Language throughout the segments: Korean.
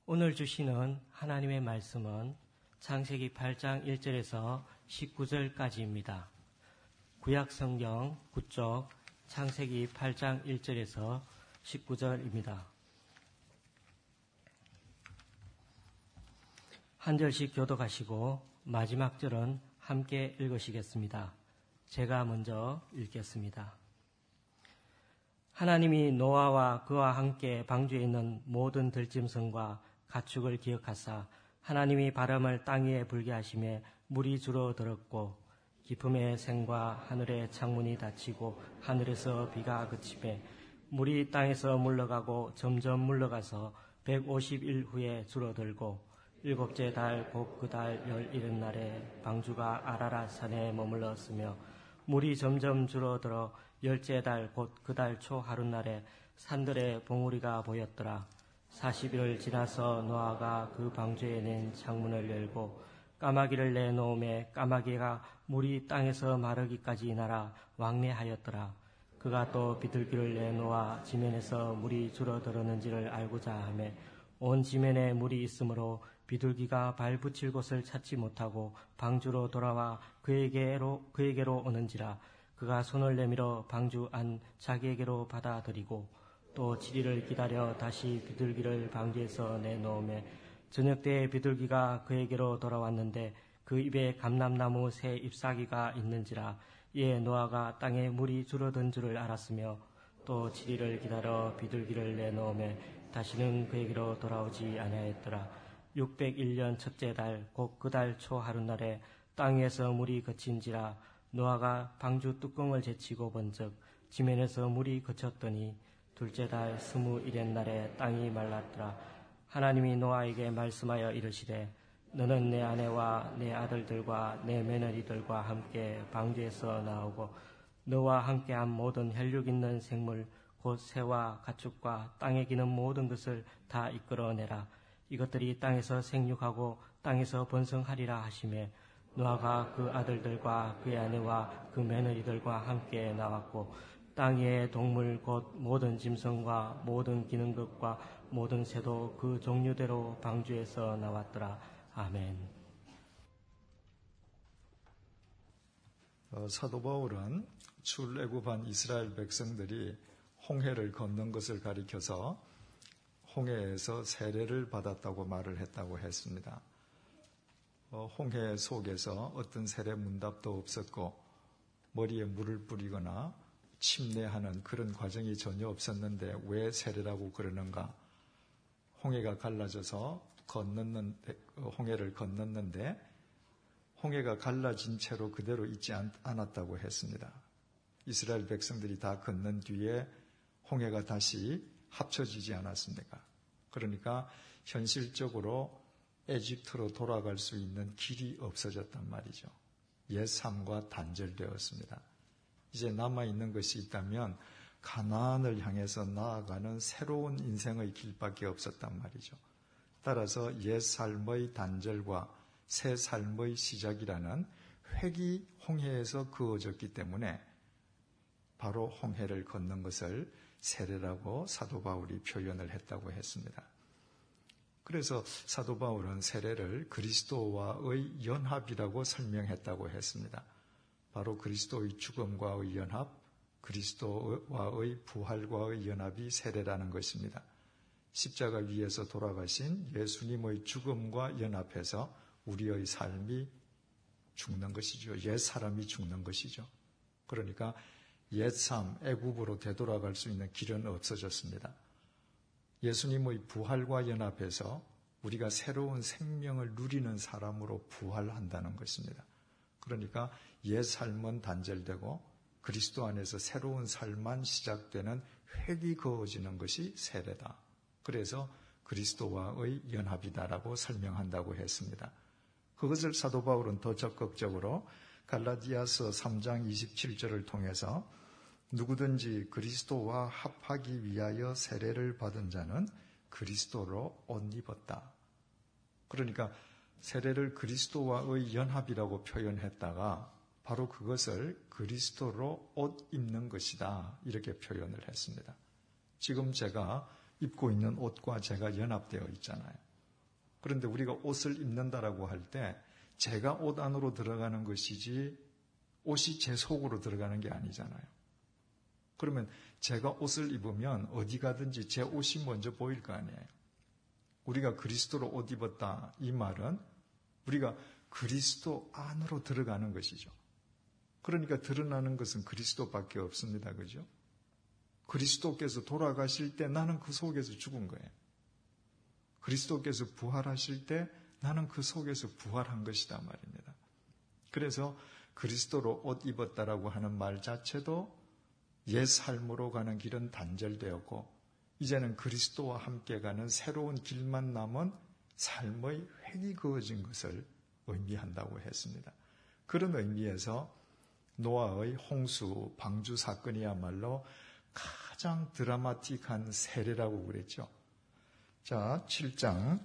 오늘 주시는 하나님의 말씀은 창세기 8장 1절에서 19절까지입니다. 구약성경 9쪽 창세기 8장 1절에서 19절입니다. 한 절씩 교독하시고 마지막 절은 함께 읽으시겠습니다. 제가 먼저 읽겠습니다. 하나님이 노아와 그와 함께 방주에 있는 모든 들짐승과 가축을 기억하사 하나님이 바람을 땅 위에 불게 하심에 물이 줄어들었고 깊음의 샘과 하늘의 창문이 닫히고 하늘에서 비가 그치매 물이 땅에서 물러가고 점점 물러가서 150일 후에 줄어들고 일곱째 달 곧 그 달 11날에 방주가 아라랏 산에 머물렀으며 물이 점점 줄어들어 열째 달 곧 그 달 초 하룻날에 산들의 봉우리가 보였더라. 40일을 지나서 노아가 그 방주에 낸 창문을 열고 까마귀를 내놓음에 까마귀가 물이 땅에서 마르기까지 날아 왕래하였더라. 그가 또 비둘기를 내놓아 지면에서 물이 줄어들었는지를 알고자 하매 온 지면에 물이 있으므로 비둘기가 발 붙일 곳을 찾지 못하고 방주로 돌아와 그에게로 오는지라. 그가 손을 내밀어 방주 안 자기에게로 받아들이고 또 7일을 기다려 다시 비둘기를 방주에서 내놓으매 저녁 때에 비둘기가 그에게로 돌아왔는데 그 입에 감람나무 새 잎사귀가 있는지라. 이에 노아가 땅에 물이 줄어든 줄을 알았으며 또 7일을 기다려 비둘기를 내놓으매 다시는 그에게로 돌아오지 아니하였더라. 601년 첫째 달 곧 그 달 초 하룻날에 땅 위에서 물이 그친지라. 노아가 방주 뚜껑을 제치고 본즉 지면에서 물이 그쳤더니 둘째 달 21의 날에 땅이 말랐더라. 하나님이 노아에게 말씀하여 이르시되 너는 내 아내와 내 아들들과 내 며느리들과 함께 방주에서 나오고 너와 함께한 모든 혈육 있는 생물 곧 새와 가축과 땅에 기는 모든 것을 다 이끌어내라. 이것들이 땅에서 생육하고 땅에서 번성하리라 하시매 노아가 그 아들들과 그의 아내와 그 며느리들과 함께 나왔고 땅 위의 동물 곧 모든 짐승과 모든 기는 것과 모든 새도 그 종류대로 방주에서 나왔더라. 아멘. 사도 바울은 출애굽한 이스라엘 백성들이 홍해를 건넌 것을 가리켜서 홍해에서 세례를 받았다고 말을 했다고 했습니다. 홍해 속에서 어떤 세례 문답도 없었고 머리에 물을 뿌리거나 침례하는 그런 과정이 전혀 없었는데 왜 세례라고 그러는가? 홍해가 갈라져서 홍해를 건넜는데 홍해가 갈라진 채로 그대로 있지 않았다고 했습니다. 이스라엘 백성들이 다 건넌 뒤에 홍해가 다시 합쳐지지 않았습니까? 그러니까 현실적으로 에집트로 돌아갈 수 있는 길이 없어졌단 말이죠. 옛 삶과 단절되었습니다. 이제 남아있는 것이 있다면 가나안을 향해서 나아가는 새로운 인생의 길밖에 없었단 말이죠. 따라서 옛 삶의 단절과 새 삶의 시작이라는 획이 홍해에서 그어졌기 때문에 바로 홍해를 건넌 것을 세례라고 사도 바울이 표현을 했다고 했습니다. 그래서 사도 바울은 세례를 그리스도와의 연합이라고 설명했다고 했습니다. 바로 그리스도의 죽음과의 연합, 그리스도와의 부활과의 연합이 세례라는 것입니다. 십자가 위에서 돌아가신 예수님의 죽음과 연합해서 우리의 삶이 죽는 것이죠. 옛 사람이 죽는 것이죠. 그러니까 옛 삶, 애굽으로 되돌아갈 수 있는 길은 없어졌습니다. 예수님의 부활과 연합해서 우리가 새로운 생명을 누리는 사람으로 부활한다는 것입니다. 그러니까 옛 삶은 단절되고 그리스도 안에서 새로운 삶만 시작되는 획이 그어지는 것이 세례다. 그래서 그리스도와의 연합이다라고 설명한다고 했습니다. 그것을 사도 바울은 더 적극적으로 갈라디아서 3장 27절을 통해서 누구든지 그리스도와 합하기 위하여 세례를 받은 자는 그리스도로 옷 입었다. 그러니까 세례를 그리스도와의 연합이라고 표현했다가 바로 그것을 그리스도로 옷 입는 것이다. 이렇게 표현을 했습니다. 지금 제가 입고 있는 옷과 제가 연합되어 있잖아요. 그런데 우리가 옷을 입는다라고 할 때 제가 옷 안으로 들어가는 것이지 옷이 제 속으로 들어가는 게 아니잖아요. 그러면 제가 옷을 입으면 어디 가든지 제 옷이 먼저 보일 거 아니에요. 우리가 그리스도로 옷 입었다, 이 말은 우리가 그리스도 안으로 들어가는 것이죠. 그러니까 드러나는 것은 그리스도밖에 없습니다. 그죠? 그리스도께서 돌아가실 때 나는 그 속에서 죽은 거예요. 그리스도께서 부활하실 때 나는 그 속에서 부활한 것이다 말입니다. 그래서 그리스도로 옷 입었다라고 하는 말 자체도 옛 삶으로 가는 길은 단절되었고 이제는 그리스도와 함께 가는 새로운 길만 남은 삶의 획이 그어진 것을 의미한다고 했습니다. 그런 의미에서 노아의 홍수, 방주 사건이야말로 가장 드라마틱한 세례라고 그랬죠. 자, 7장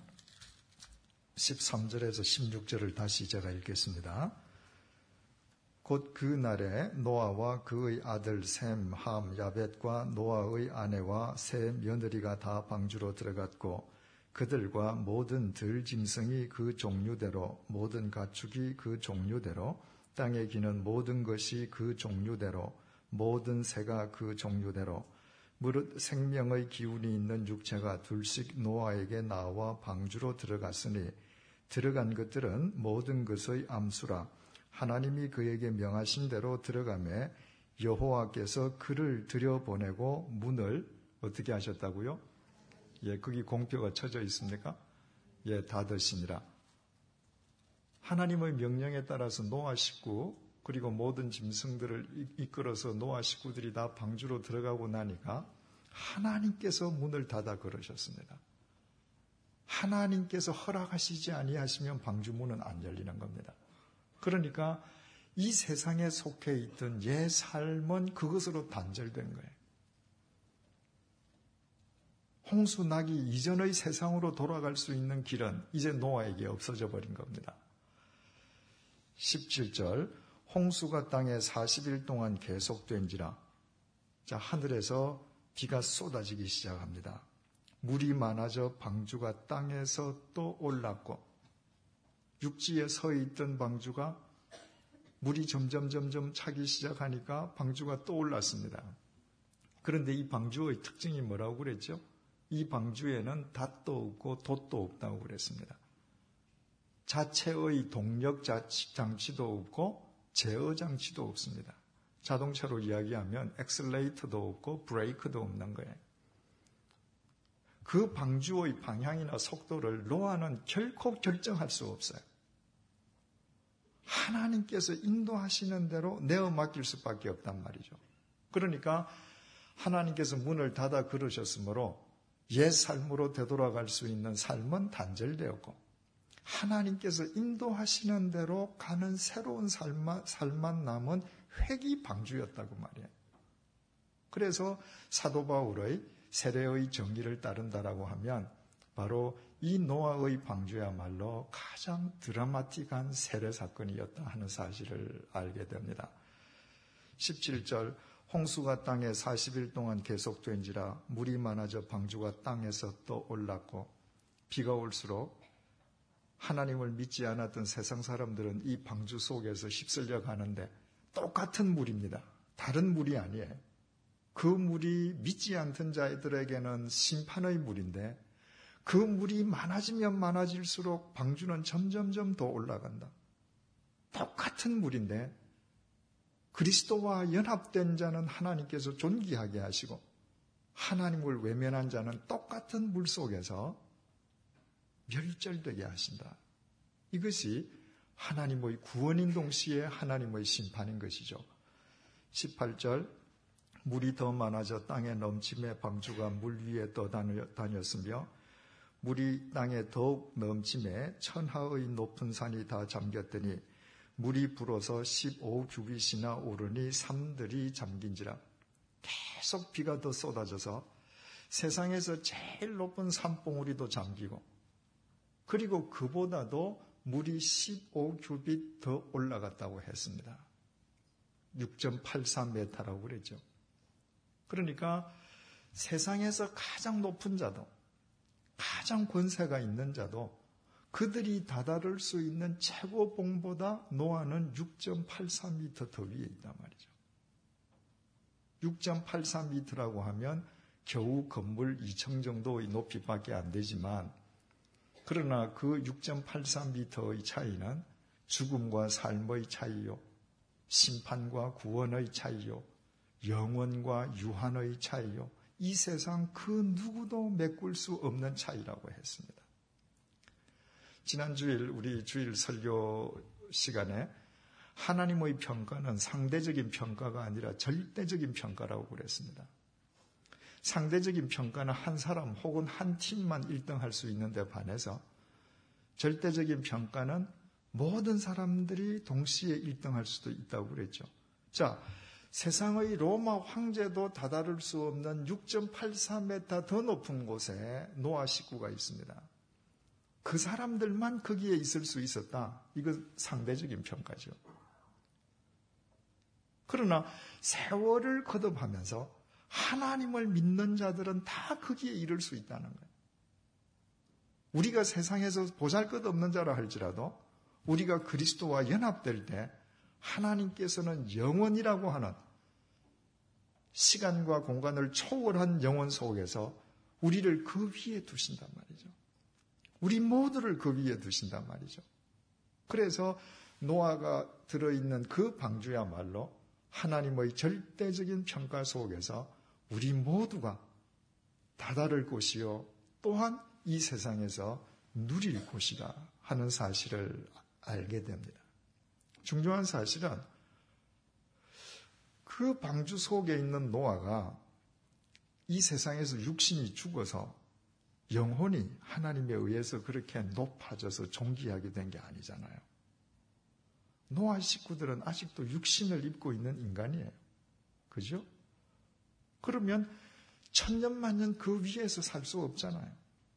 13절에서 16절을 다시 제가 읽겠습니다. 곧 그 날에 노아와 그의 아들 셈, 함, 야벳과 노아의 아내와 세 며느리가 다 방주로 들어갔고 그들과 모든 들짐승이 그 종류대로 모든 가축이 그 종류대로 땅에 기는 모든 것이 그 종류대로 모든 새가 그 종류대로 무릇 생명의 기운이 있는 육체가 둘씩 노아에게 나와 방주로 들어갔으니 들어간 것들은 모든 것의 암수라 하나님이 그에게 명하신 대로 들어가매 여호와께서 그를 들여보내고 문을 어떻게 하셨다고요? 예, 거기 공표가 쳐져 있습니까? 예, 닫으시니라. 하나님의 명령에 따라서 노아 식구 그리고 모든 짐승들을 이끌어서 노아 식구들이 다 방주로 들어가고 나니까 하나님께서 문을 닫아 걸으셨습니다. 하나님께서 허락하시지 아니하시면 방주 문은 안 열리는 겁니다. 그러니까 이 세상에 속해 있던 옛 삶은 그것으로 단절된 거예요. 홍수 나기 이전의 세상으로 돌아갈 수 있는 길은 이제 노아에게 없어져 버린 겁니다. 17절 홍수가 땅에 40일 동안 계속된지라. 자, 하늘에서 비가 쏟아지기 시작합니다. 물이 많아져 방주가 땅에서 또 올랐고 육지에 서 있던 방주가 물이 점점 차기 시작하니까 방주가 또 올랐습니다. 그런데 이 방주의 특징이 뭐라고 그랬죠? 이 방주에는 닷도 없고 돛도 없다고 그랬습니다. 자체의 동력 장치도 없고 제어 장치도 없습니다. 자동차로 이야기하면 엑셀레이터도 없고 브레이크도 없는 거예요. 그 방주의 방향이나 속도를 노아는 결코 결정할 수 없어요. 하나님께서 인도하시는 대로 내어 맡길 수밖에 없단 말이죠. 그러니까 하나님께서 문을 닫아 걸으셨으므로 옛 삶으로 되돌아갈 수 있는 삶은 단절되었고 하나님께서 인도하시는 대로 가는 새로운 삶만 남은 회귀 방주였다고 말이에요. 그래서 사도 바울의 세례의 정의를 따른다라고 하면 바로 이 노아의 방주야말로 가장 드라마틱한 세례 사건이었다 하는 사실을 알게 됩니다. 17절 홍수가 땅에 40일 동안 계속된지라 물이 많아져 방주가 땅에서 또 올랐고 비가 올수록 하나님을 믿지 않았던 세상 사람들은 이 방주 속에서 휩쓸려 가는데 똑같은 물입니다. 다른 물이 아니에요. 그 물이 믿지 않던 자들에게는 심판의 물인데 그 물이 많아지면 많아질수록 방주는 점점 더 올라간다. 똑같은 물인데 그리스도와 연합된 자는 하나님께서 존귀하게 하시고 하나님을 외면한 자는 똑같은 물 속에서 멸절되게 하신다. 이것이 하나님의 구원인 동시에 하나님의 심판인 것이죠. 18절 물이 더 많아져 땅에 넘침에 방주가 물 위에 떠다녔으며 물이 땅에 더욱 넘침에 천하의 높은 산이 다 잠겼더니 물이 불어서 15규빗이나 오르니 산들이 잠긴지라. 계속 비가 더 쏟아져서 세상에서 제일 높은 산봉우리도 잠기고 그리고 그보다도 물이 15규빗 더 올라갔다고 했습니다. 6.83m라고 그랬죠. 그러니까 세상에서 가장 높은 자도 가장 권세가 있는 자도 그들이 다다를 수 있는 최고봉보다 노아는 6.83m 더 위에 있단 말이죠. 6.83m라고 하면 겨우 건물 2층 정도의 높이밖에 안 되지만, 그러나 그 6.83m의 차이는 죽음과 삶의 차이요, 심판과 구원의 차이요, 영원과 유한의 차이요, 이 세상 그 누구도 메꿀 수 없는 차이라고 했습니다. 지난 주일 우리 주일 설교 시간에 하나님의 평가는 상대적인 평가가 아니라 절대적인 평가라고 그랬습니다. 상대적인 평가는 한 사람 혹은 한 팀만 1등할 수 있는데 반해서 절대적인 평가는 모든 사람들이 동시에 1등할 수도 있다고 그랬죠. 자, 세상의 로마 황제도 다다를 수 없는 6.84m 더 높은 곳에 노아 식구가 있습니다. 그 사람들만 거기에 있을 수 있었다. 이거 상대적인 평가죠. 그러나 세월을 거듭하면서 하나님을 믿는 자들은 다 거기에 이를 수 있다는 거예요. 우리가 세상에서 보잘것없는 자라 할지라도 우리가 그리스도와 연합될 때 하나님께서는 영원이라고 하는 시간과 공간을 초월한 영혼 속에서 우리를 그 위에 두신단 말이죠. 우리 모두를 그 위에 두신단 말이죠. 그래서 노아가 들어있는 그 방주야말로 하나님의 절대적인 평가 속에서 우리 모두가 다다를 곳이요, 또한 이 세상에서 누릴 곳이다 하는 사실을 알게 됩니다. 중요한 사실은 그 방주 속에 있는 노아가 이 세상에서 육신이 죽어서 영혼이 하나님에 의해서 그렇게 높아져서 존귀하게 된 게 아니잖아요. 노아 식구들은 아직도 육신을 입고 있는 인간이에요. 그죠? 그러면 천년만년 그 위에서 살 수 없잖아요.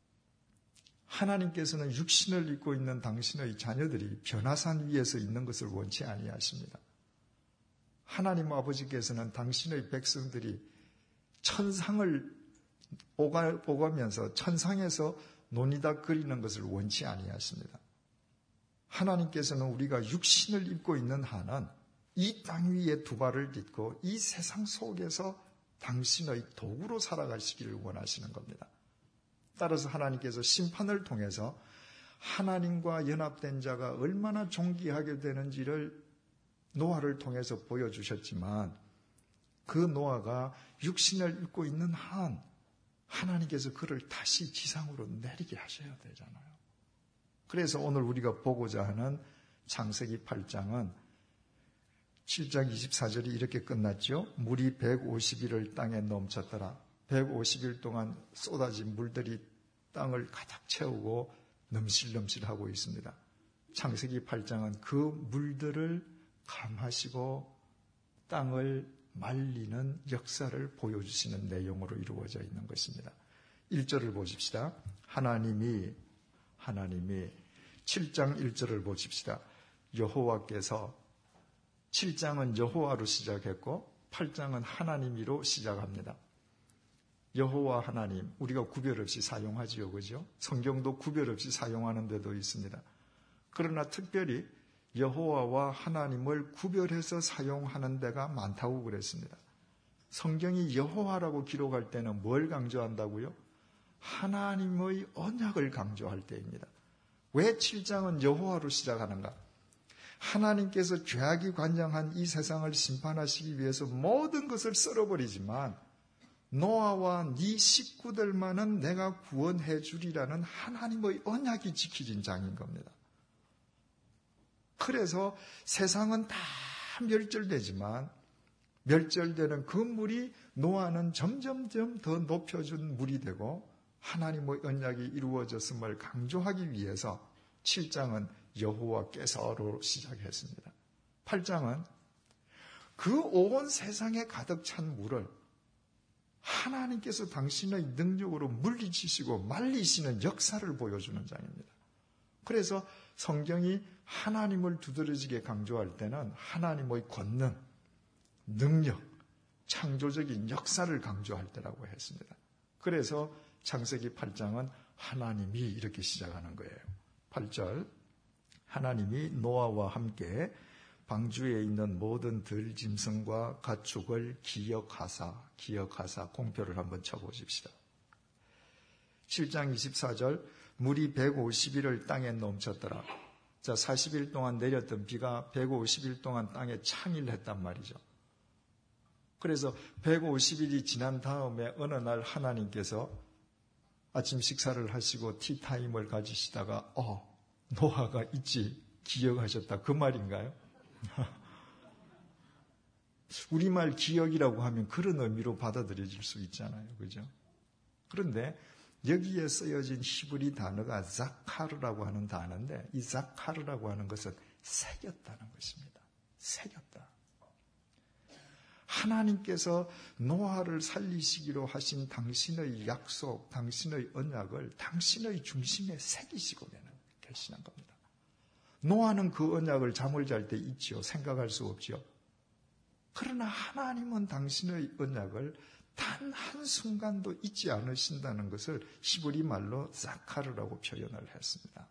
하나님께서는 육신을 입고 있는 당신의 자녀들이 변화산 위에서 있는 것을 원치 아니하십니다. 하나님 아버지께서는 당신의 백성들이 천상을 오가면서 천상에서 논이닥거리는 것을 원치 아니하십니다. 하나님께서는 우리가 육신을 입고 있는 한은 이 땅 위에 두 발을 딛고 이 세상 속에서 당신의 도구로 살아가시기를 원하시는 겁니다. 따라서 하나님께서 심판을 통해서 하나님과 연합된 자가 얼마나 존귀하게 되는지를 노아를 통해서 보여주셨지만, 그 노아가 육신을 입고 있는 한 하나님께서 그를 다시 지상으로 내리게 하셔야 되잖아요. 그래서 오늘 우리가 보고자 하는 창세기 8장은 7장 24절이 이렇게 끝났죠. 물이 150일을 땅에 넘쳤더라. 150일 동안 쏟아진 물들이 땅을 가득 채우고 넘실넘실하고 있습니다. 창세기 8장은 그 물들을 감하시고 땅을 말리는 역사를 보여주시는 내용으로 이루어져 있는 것입니다. 1절을 보십시다. 하나님이 7장 1절을 보십시다. 여호와께서 7장은 여호와로 시작했고 8장은 하나님이로 시작합니다. 여호와 하나님, 우리가 구별 없이 사용하지요, 그죠? 성경도 구별 없이 사용하는 데도 있습니다. 그러나 특별히 여호와와 하나님을 구별해서 사용하는 데가 많다고 그랬습니다. 성경이 여호와라고 기록할 때는 뭘 강조한다고요? 하나님의 언약을 강조할 때입니다. 왜 7장은 여호와로 시작하는가? 하나님께서 죄악이 관장한 이 세상을 심판하시기 위해서 모든 것을 썰어버리지만 노아와 네 식구들만은 내가 구원해 주리라는 하나님의 언약이 지켜진 장인 겁니다. 그래서 세상은 다 멸절되지만 멸절되는 그 물이 노아는 점점점 더 높여준 물이 되고 하나님의 언약이 이루어졌음을 강조하기 위해서 7장은 여호와께서로 시작했습니다. 8장은 그 온 세상에 가득 찬 물을 하나님께서 당신의 능력으로 물리치시고 말리시는 역사를 보여주는 장입니다. 그래서 성경이 하나님을 두드러지게 강조할 때는 하나님의 권능, 능력, 창조적인 역사를 강조할 때라고 했습니다. 그래서 창세기 8장은 하나님이 이렇게 시작하는 거예요. 8절 하나님이 노아와 함께 방주에 있는 모든 들짐승과 가축을 기억하사 공표를 한번 쳐보십시다. 7장 24절 물이 150일을 땅에 넘쳤더라. 자, 40일 동안 내렸던 비가 150일 동안 땅에 창일했단 말이죠. 그래서 150일이 지난 다음에 어느 날 하나님께서 아침 식사를 하시고 티타임을 가지시다가 노아가 있지 기억하셨다 그 말인가요? 우리말 기억이라고 하면 그런 의미로 받아들여질 수 있잖아요. 그죠? 그런데 여기에 쓰여진 히브리 단어가 자카르라고 하는 단어인데 이 자카르라고 하는 것은 새겼다는 것입니다. 새겼다. 하나님께서 노아를 살리시기로 하신 당신의 약속, 당신의 언약을 당신의 중심에 새기시고 계시는 겁니다. 노아는 그 언약을 잠을 잘 때 잊지요. 생각할 수 없지요. 그러나 하나님은 당신의 언약을 단 한순간도 잊지 않으신다는 것을 히브리 말로 자카르라고 표현을 했습니다.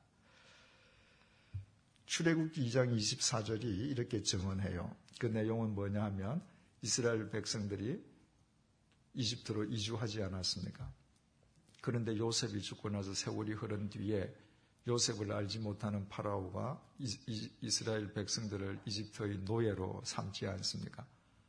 출애굽기 2장 24절이 이렇게 증언해요. 그 내용은 뭐냐 하면 이스라엘 백성들이 이집트로 이주하지 않았습니까? 그런데 요셉이 죽고 나서 세월이 흐른 뒤에 요셉을 알지 못하는 파라오가 이스라엘 백성들을 이집트의 노예로 삼지 않습니까?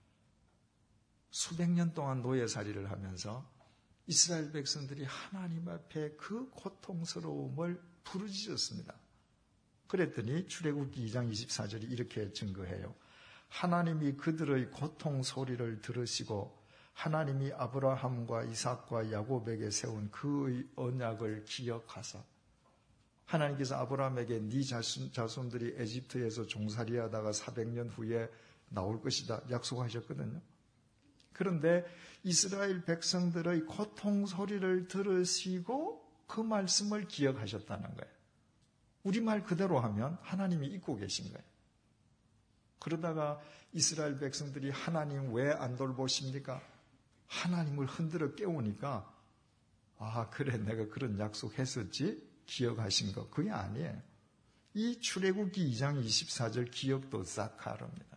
수백 년 동안 노예살이를 하면서 이스라엘 백성들이 하나님 앞에 그 고통스러움을 부르짖었습니다. 그랬더니 출애굽기 2장 24절이 이렇게 증거해요. 하나님이 그들의 고통 소리를 들으시고 하나님이 아브라함과 이삭과 야곱에게 세운 그의 언약을 기억하사 하나님께서 아브라함에게 네 자손들이 에집트에서 종살이하다가 400년 후에 나올 것이다 약속하셨거든요. 그런데 이스라엘 백성들의 고통 소리를 들으시고 그 말씀을 기억하셨다는 거예요. 우리말 그대로 하면 하나님이 잊고 계신 거예요. 그러다가 이스라엘 백성들이 하나님 왜 안 돌보십니까? 하나님을 흔들어 깨우니까 그래 내가 그런 약속했었지? 기억하신 거 그게 아니에요. 이 출애굽기 2장 24절 기억도 자카르입니다.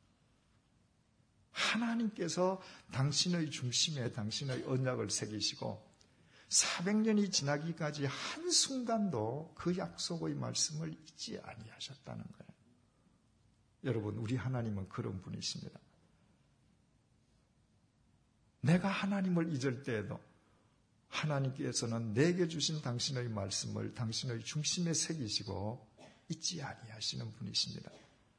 하나님께서 당신의 중심에 당신의 언약을 새기시고 400년이 지나기까지 한순간도 그 약속의 말씀을 잊지 아니하셨다는 거예요. 여러분, 우리 하나님은 그런 분이십니다. 내가 하나님을 잊을 때에도 하나님께서는 내게 주신 당신의 말씀을 당신의 중심에 새기시고 잊지 아니하시는 분이십니다.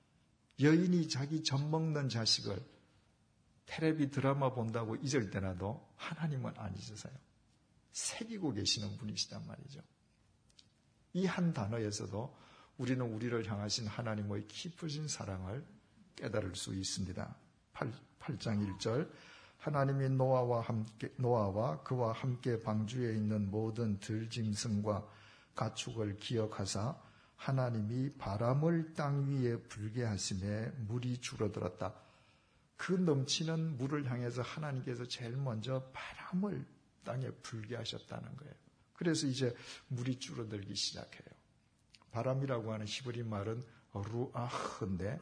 여인이 자기 젖 먹는 자식을 텔레비 드라마 본다고 잊을 때라도 하나님은 안 잊으세요. 새기고 계시는 분이시단 말이죠. 이 한 단어에서도 우리는 우리를 향하신 하나님의 깊으신 사랑을 깨달을 수 있습니다. 8장 1절 하나님이 노아와 그와 함께 방주에 있는 모든 들짐승과 가축을 기억하사 하나님이 바람을 땅 위에 불게 하심에 물이 줄어들었다. 그 넘치는 물을 향해서 하나님께서 제일 먼저 바람을 땅에 불게 하셨다는 거예요. 그래서 이제 물이 줄어들기 시작해요. 바람이라고 하는 히브리 말은 루아흐인데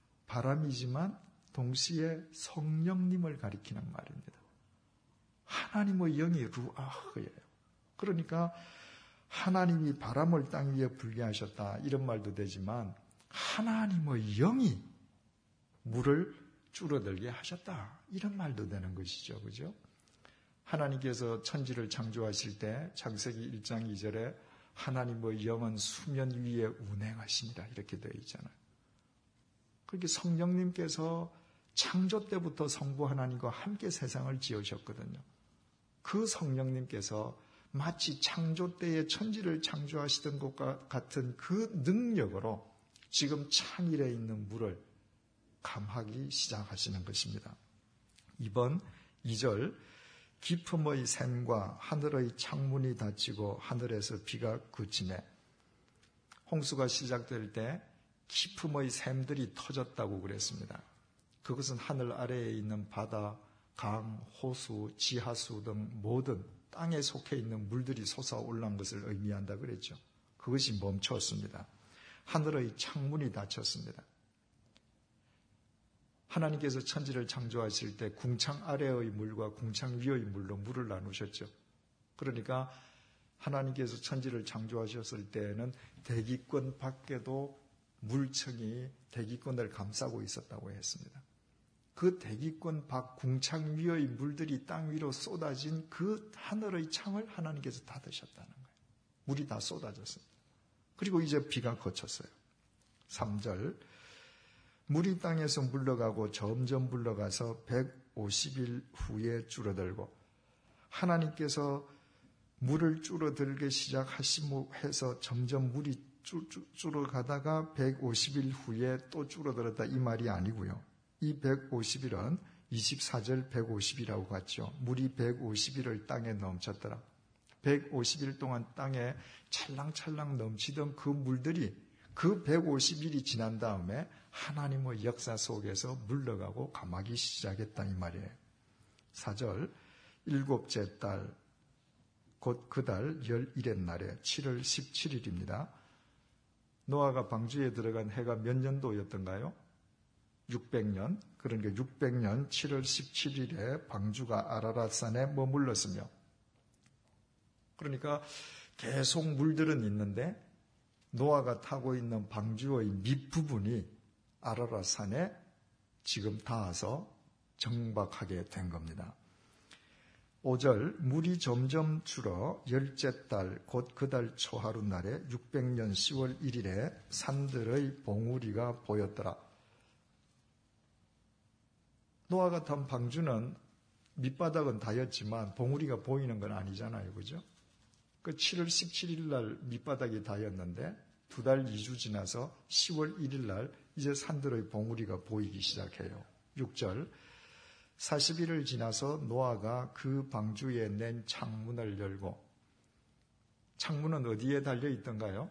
바람이지만 동시에 성령님을 가리키는 말입니다. 하나님의 영이 루아흐예요. 그러니까 하나님이 바람을 땅 위에 불게 하셨다 이런 말도 되지만 하나님의 영이 물을 줄어들게 하셨다 이런 말도 되는 것이죠. 그죠? 하나님께서 천지를 창조하실 때 창세기 1장 2절에 하나님의 영은 수면 위에 운행하십니다. 이렇게 되어 있잖아요. 그렇게 성령님께서 창조 때부터 성부 하나님과 함께 세상을 지으셨거든요. 그 성령님께서 마치 창조 때에 천지를 창조하시던 것과 같은 그 능력으로 지금 창일에 있는 물을 감하기 시작하시는 것입니다. 이번 2절 깊음의 샘과 하늘의 창문이 닫히고 하늘에서 비가 그치매 홍수가 시작될 때 깊음의 샘들이 터졌다고 그랬습니다. 그것은 하늘 아래에 있는 바다, 강, 호수, 지하수 등 모든 땅에 속해 있는 물들이 솟아올라온 것을 의미한다 그랬죠. 그 그것이 멈췄습니다. 하늘의 창문이 닫혔습니다. 하나님께서 천지를 창조하실 때 궁창 아래의 물과 궁창 위의 물로 물을 나누셨죠. 그러니까 하나님께서 천지를 창조하셨을 때에는 대기권 밖에도 물층이 대기권을 감싸고 있었다고 했습니다. 그 대기권 밖 궁창 위의 물들이 땅 위로 쏟아진 그 하늘의 창을 하나님께서 닫으셨다는 거예요. 물이 다 쏟아졌습니다. 그리고 이제 비가 그쳤어요. 3절 물이 땅에서 물러가고 점점 물러가서 150일 후에 줄어들고 하나님께서 물을 줄어들게 시작하시면서 점점 물이 줄어가다가 150일 후에 또 줄어들었다 이 말이 아니고요. 이 150일은 24절 150이라고 같죠. 물이 150일을 땅에 넘쳤더라. 150일 동안 땅에 찰랑찰랑 넘치던 그 물들이 그 150일이 지난 다음에 하나님의 역사 속에서 물러가고 감하기 시작했다 이 말이에요. 4절 일곱째 달 곧 그 달 11의 날에 7월 17일입니다. 노아가 방주에 들어간 해가 몇 년도였던가요? 600년. 그러니까 600년 7월 17일에 방주가 아라랏산에 머물렀으며 그러니까 계속 물들은 있는데 노아가 타고 있는 방주의 밑부분이 아라랏산에 지금 닿아서 정박하게 된 겁니다. 5절 물이 점점 줄어 열째 달 곧 그 달 초하루 날에 600년 10월 1일에 산들의 봉우리가 보였더라. 노아가 탄 방주는 밑바닥은 닿였지만 봉우리가 보이는 건 아니잖아요. 그죠? 그 7월 17일 날 밑바닥이 닿였는데 2달 2주 지나서 10월 1일 날 이제 산들의 봉우리가 보이기 시작해요. 6절 40일을 지나서 노아가 그 방주에 낸 창문을 열고 창문은 어디에 달려 있던가요?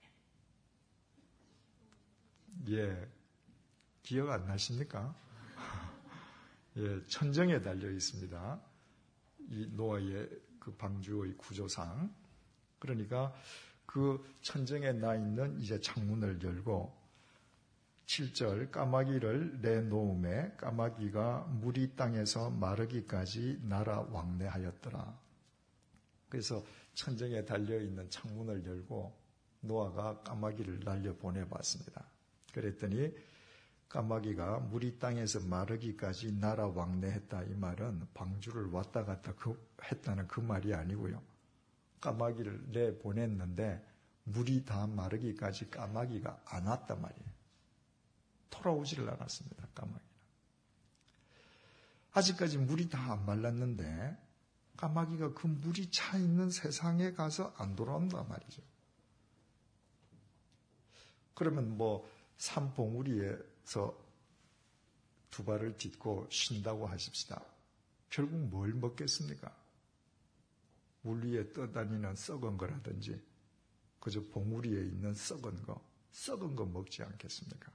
예, 기억 안 나십니까? 예, 천정에 달려 있습니다. 이 노아의 그 방주의 구조상. 그러니까 그 천정에 나 있는 이제 창문을 열고 7절 까마귀를 내놓음에 까마귀가 물이 땅에서 마르기까지 날아 왕래하였더라. 그래서 천정에 달려있는 창문을 열고 노아가 까마귀를 날려보내봤습니다. 그랬더니 까마귀가 물이 땅에서 마르기까지 날아 왕래했다. 이 말은 방주를 왔다 갔다 했다는 그 말이 아니고요. 까마귀를 내보냈는데 물이 다 마르기까지 까마귀가 안 왔단 말이에요. 돌아오지를 않았습니다. 까마귀는. 아직까지 물이 다 안 말랐는데 까마귀가 그 물이 차 있는 세상에 가서 안 돌아온단 말이죠. 그러면 뭐 산봉우리에서 두 발을 딛고 쉰다고 하십시다. 결국 뭘 먹겠습니까? 물 위에 떠다니는 썩은 거라든지 그저 봉우리에 있는 썩은 거 먹지 않겠습니까?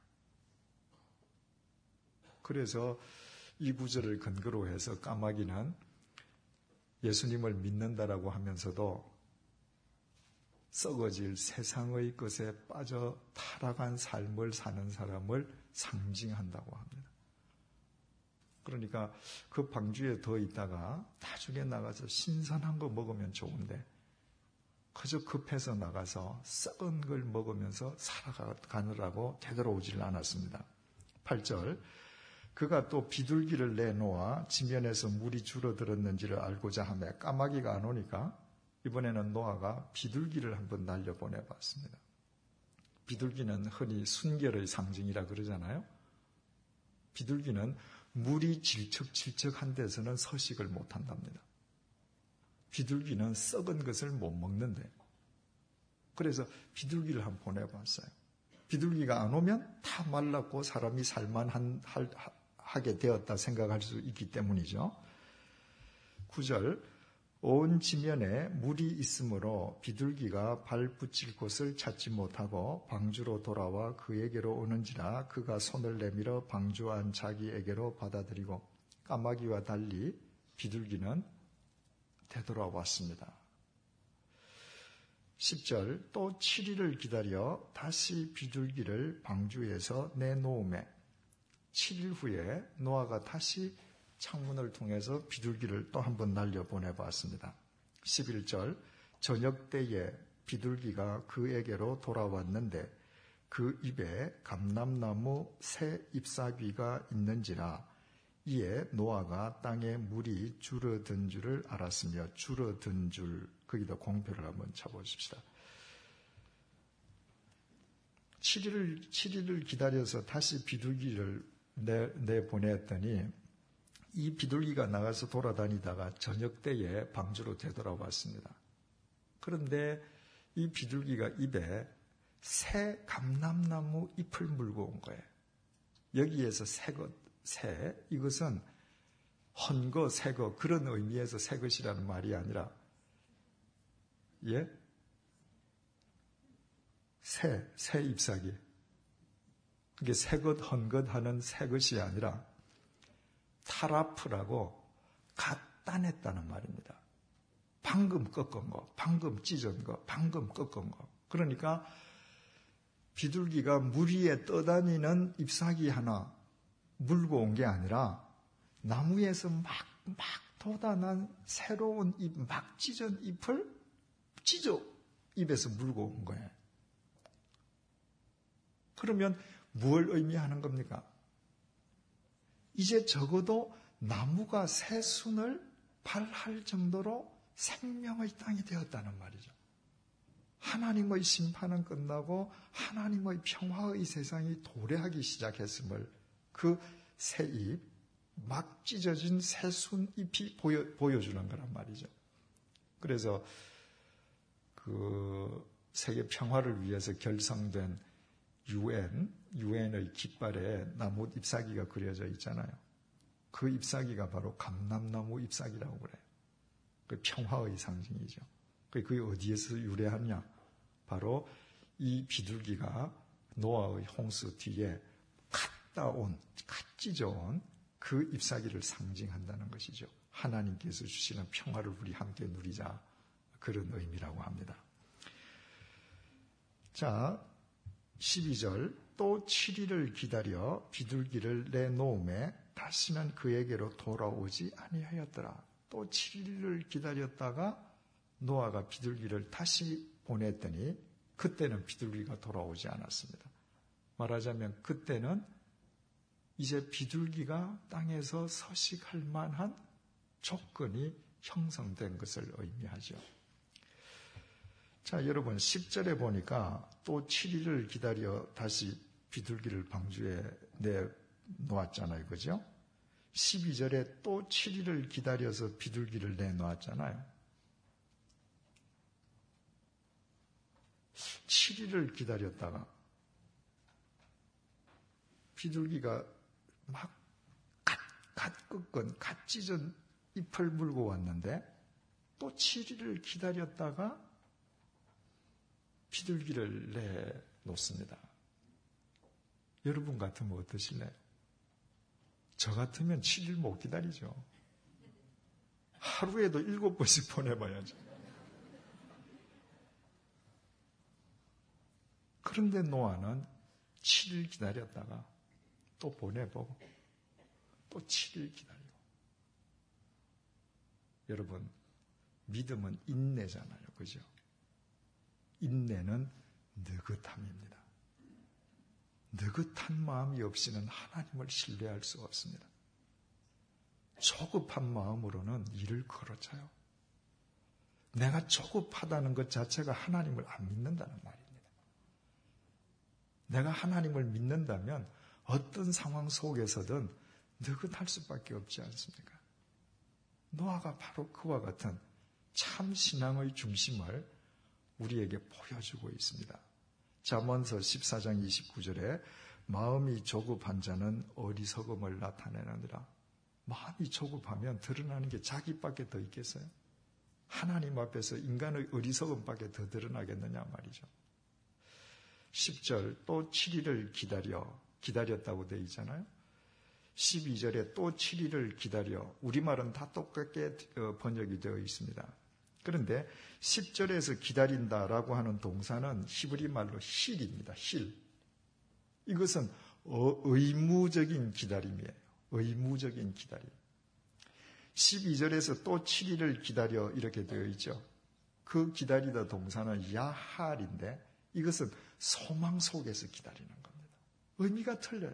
그래서 이 구절을 근거로 해서 까마귀는 예수님을 믿는다라고 하면서도 썩어질 세상의 것에 빠져 타락한 삶을 사는 사람을 상징한다고 합니다. 그러니까 그 방주에 더 있다가 나중에 나가서 신선한 거 먹으면 좋은데 그저 급해서 나가서 썩은 걸 먹으면서 살아가느라고 되돌아오질 않았습니다. 8절 그가 또 비둘기를 내놓아 지면에서 물이 줄어들었는지를 알고자 하며 까마귀가 안 오니까 이번에는 노아가 비둘기를 한번 날려보내봤습니다. 비둘기는 흔히 순결의 상징이라 그러잖아요. 비둘기는 물이 질척질척한 데서는 서식을 못한답니다. 비둘기는 썩은 것을 못 먹는데 그래서 비둘기를 한번 보내봤어요. 비둘기가 안 오면 다 말랐고 사람이 살만하게 되었다 생각할 수 있기 때문이죠. 9절 온 지면에 물이 있으므로 비둘기가 발 붙일 곳을 찾지 못하고 방주로 돌아와 그에게로 오는지라 그가 손을 내밀어 방주 안 자기에게로 받아들이고 까마귀와 달리 비둘기는 되돌아왔습니다. 10절 또 7일을 기다려 다시 비둘기를 방주에서 내놓음에 7일 후에 노아가 다시 창문을 통해서 비둘기를 또 한 번 날려보내봤습니다. 11절 저녁 때에 비둘기가 그에게로 돌아왔는데 그 입에 감람나무 새 잎사귀가 있는지라 이에 노아가 땅에 물이 줄어든 줄을 알았으며 줄어든 줄 거기다 공표를 한번 쳐보십시다. 7일을 기다려서 다시 비둘기를 내보냈더니 이 비둘기가 나가서 돌아다니다가 저녁 때에 방주로 되돌아왔습니다. 그런데 이 비둘기가 입에 새 감람나무 잎을 물고 온 거예요. 여기에서 새, 이것은 헌거, 새거 그런 의미에서 새것이라는 말이 아니라 새 잎사귀. 그게 새것, 헌것 하는 새것이 아니라 타라프라고 갓 따냈다는 말입니다. 방금 꺾은 거, 방금 찢은 거, 방금 꺾은 거. 그러니까 비둘기가 물 위에 떠다니는 잎사귀 하나 물고 온 게 아니라 나무에서 막 돋아난 새로운 잎, 막 찢은 잎을 찢어 입에서 물고 온 거예요. 그러면 뭘 의미하는 겁니까? 이제 적어도 나무가 새 순을 발할 정도로 생명의 땅이 되었다는 말이죠. 하나님의 심판은 끝나고 하나님의 평화의 세상이 도래하기 시작했음을 그 새 잎, 막 찢어진 새 순 잎이 보여주는 거란 말이죠. 그래서 그 세계 평화를 위해서 결성된 유엔의 깃발에 나무 잎사귀가 그려져 있잖아요. 그 잎사귀가 바로 감람나무 잎사귀라고 그래요. 그 평화의 상징이죠. 그게 어디에서 유래하냐? 바로 이 비둘기가 노아의 홍수 뒤에 갓 찢어온 그 잎사귀를 상징한다는 것이죠. 하나님께서 주시는 평화를 우리 함께 누리자. 그런 의미라고 합니다. 자, 12절 또 7일을 기다려 비둘기를 내놓음에 다시는 그에게로 돌아오지 아니하였더라. 또 7일을 기다렸다가 노아가 비둘기를 다시 보냈더니 그때는 비둘기가 돌아오지 않았습니다. 말하자면 그때는 이제 비둘기가 땅에서 서식할 만한 조건이 형성된 것을 의미하죠. 자, 여러분 10절에 보니까 또 7일을 기다려 다시 비둘기를 방주에 내놓았잖아요. 그죠? 12절에 또 7일을 기다려서 비둘기를 내놓았잖아요. 7일을 기다렸다가 비둘기가 막 갓 꺾은 갓 찢은 잎을 물고 왔는데 또 7일을 기다렸다가 비둘기를 내놓습니다. 여러분 같으면 어떠실래요? 저 같으면 7일 못 기다리죠. 하루에도 7번씩 보내봐야죠. 그런데 노아는 7일 기다렸다가 또 보내보고 또 7일 기다리고. 여러분, 믿음은 인내잖아요. 그죠? 인내는 느긋함입니다. 느긋한 마음이 없이는 하나님을 신뢰할 수가 없습니다. 조급한 마음으로는 일을 걸어차요. 내가 조급하다는 것 자체가 하나님을 안 믿는다는 말입니다. 내가 하나님을 믿는다면 어떤 상황 속에서든 느긋할 수밖에 없지 않습니까? 노아가 바로 그와 같은 참 신앙의 중심을 우리에게 보여주고 있습니다. 잠언서 14장 29절에 마음이 조급한 자는 어리석음을 나타내느니라. 마음이 조급하면 드러나는 게 자기밖에 더 있겠어요? 하나님 앞에서 인간의 어리석음밖에 더 드러나겠느냐 말이죠. 10절 또 7일을 기다렸다고 되어 있잖아요. 12절에 또 7일을 기다려. 우리말은 다 똑같게 번역이 되어 있습니다. 그런데 10절에서 기다린다라고 하는 동사는 히브리 말로 힐입니다. 힐. 이것은 의무적인 기다림이에요. 의무적인 기다림. 12절에서 또 7일을 기다려 이렇게 되어 있죠. 그 기다리다 동사는 야할인데 이것은 소망 속에서 기다리는 겁니다. 의미가 틀려요.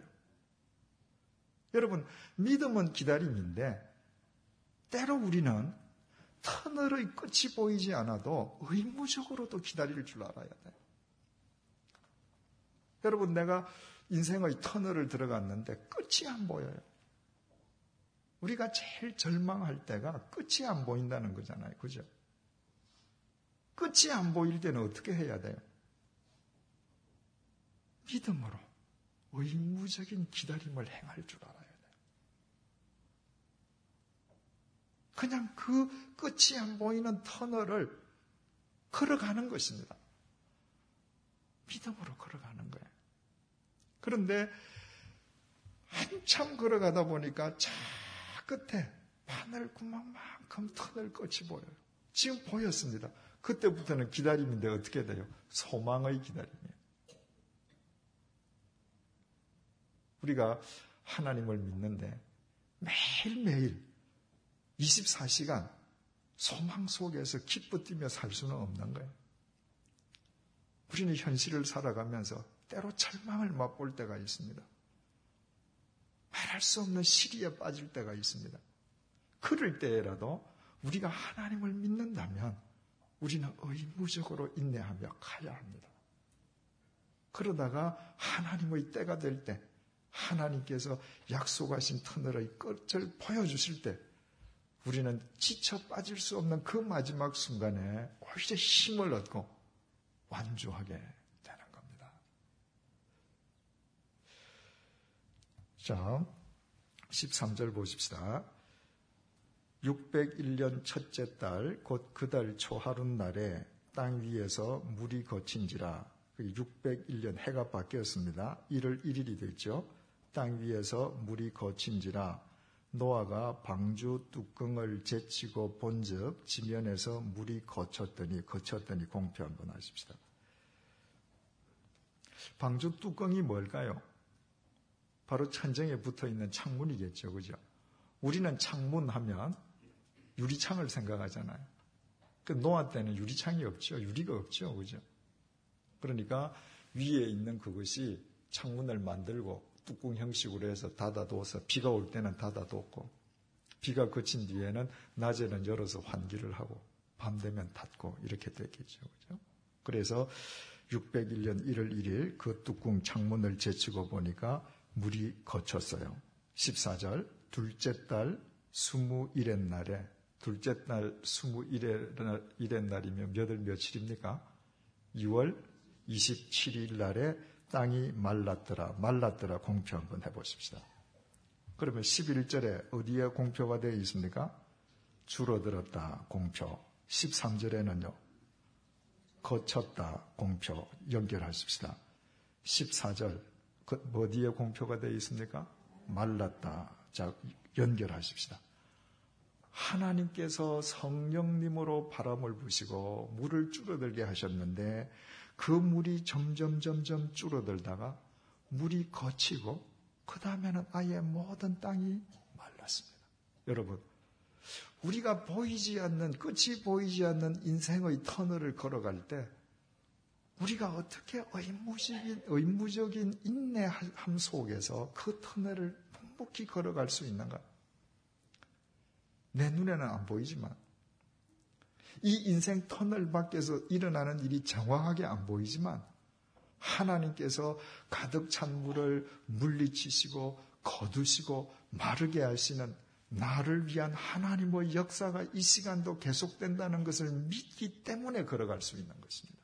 여러분, 믿음은 기다림인데 때로 우리는 터널의 끝이 보이지 않아도 의무적으로도 기다릴 줄 알아야 돼요. 여러분, 내가 인생의 터널을 들어갔는데 끝이 안 보여요. 우리가 제일 절망할 때가 끝이 안 보인다는 거잖아요. 그죠? 끝이 안 보일 때는 어떻게 해야 돼요? 믿음으로 의무적인 기다림을 행할 줄 알아야 돼요. 그냥 그 끝이 안 보이는 터널을 걸어가는 것입니다. 믿음으로 걸어가는 거예요. 그런데 한참 걸어가다 보니까 저 끝에 바늘구멍만큼 터널 끝이 보여요. 지금 보였습니다. 그때부터는 기다림인데 어떻게 돼요? 소망의 기다림이에요. 우리가 하나님을 믿는데 매일매일 24시간 소망 속에서 기뻐 뛰며 살 수는 없는 거예요. 우리는 현실을 살아가면서 때로 절망을 맛볼 때가 있습니다. 말할 수 없는 시리에 빠질 때가 있습니다. 그럴 때라도 우리가 하나님을 믿는다면 우리는 의무적으로 인내하며 가야 합니다. 그러다가 하나님의 때가 될 때 하나님께서 약속하신 터널의 끝을 보여주실 때 우리는 지쳐 빠질 수 없는 그 마지막 순간에 오히려 힘을 얻고 완주하게 되는 겁니다. 자, 13절 보십시다. 601년 첫째 달 곧 그 달 초하룻날에 땅 위에서 물이 거친지라. 601년 해가 바뀌었습니다. 1월 1일이 됐죠. 땅 위에서 물이 거친지라 노아가 방주 뚜껑을 제치고 본즉 지면에서 물이 거쳤더니 공표 한번 하십시다. 방주 뚜껑이 뭘까요? 바로 천정에 붙어있는 창문이겠죠. 그죠? 우리는 창문 하면 유리창을 생각하잖아요. 그 노아 때는 유리창이 없죠. 유리가 없죠. 그죠? 그러니까 위에 있는 그것이 창문을 만들고 뚜껑 형식으로 해서 닫아두어서 비가 올 때는 닫아두었고 비가 그친 뒤에는 낮에는 열어서 환기를 하고 밤 되면 닫고 이렇게 됐겠죠. 그죠? 그래서 601년 1월 1일 그 뚜껑 창문을 제치고 보니까 물이 거쳤어요. 14절 둘째 달 21의 날에 둘째 달 21의 날이면 몇 월 며칠입니까? 2월 27일 날에 땅이 말랐더라 공표 한번 해보십시다. 그러면 11절에 어디에 공표가 되어 있습니까? 줄어들었다 공표. 13절에는요. 거쳤다 공표 연결하십시다. 14절 어디에 공표가 되어 있습니까? 말랐다. 자, 연결하십시다. 하나님께서 성령님으로 바람을 부시고 물을 줄어들게 하셨는데 그 물이 점점 줄어들다가 물이 거치고 그 다음에는 아예 모든 땅이 말랐습니다. 여러분, 우리가 보이지 않는 끝이 보이지 않는 인생의 터널을 걸어갈 때 우리가 어떻게 의무적인 인내함 속에서 그 터널을 묵묵히 걸어갈 수 있는가? 내 눈에는 안 보이지만 이 인생 터널 밖에서 일어나는 일이 정확하게 안 보이지만 하나님께서 가득 찬 물을 물리치시고 거두시고 마르게 하시는 나를 위한 하나님의 역사가 이 시간도 계속된다는 것을 믿기 때문에 걸어갈 수 있는 것입니다.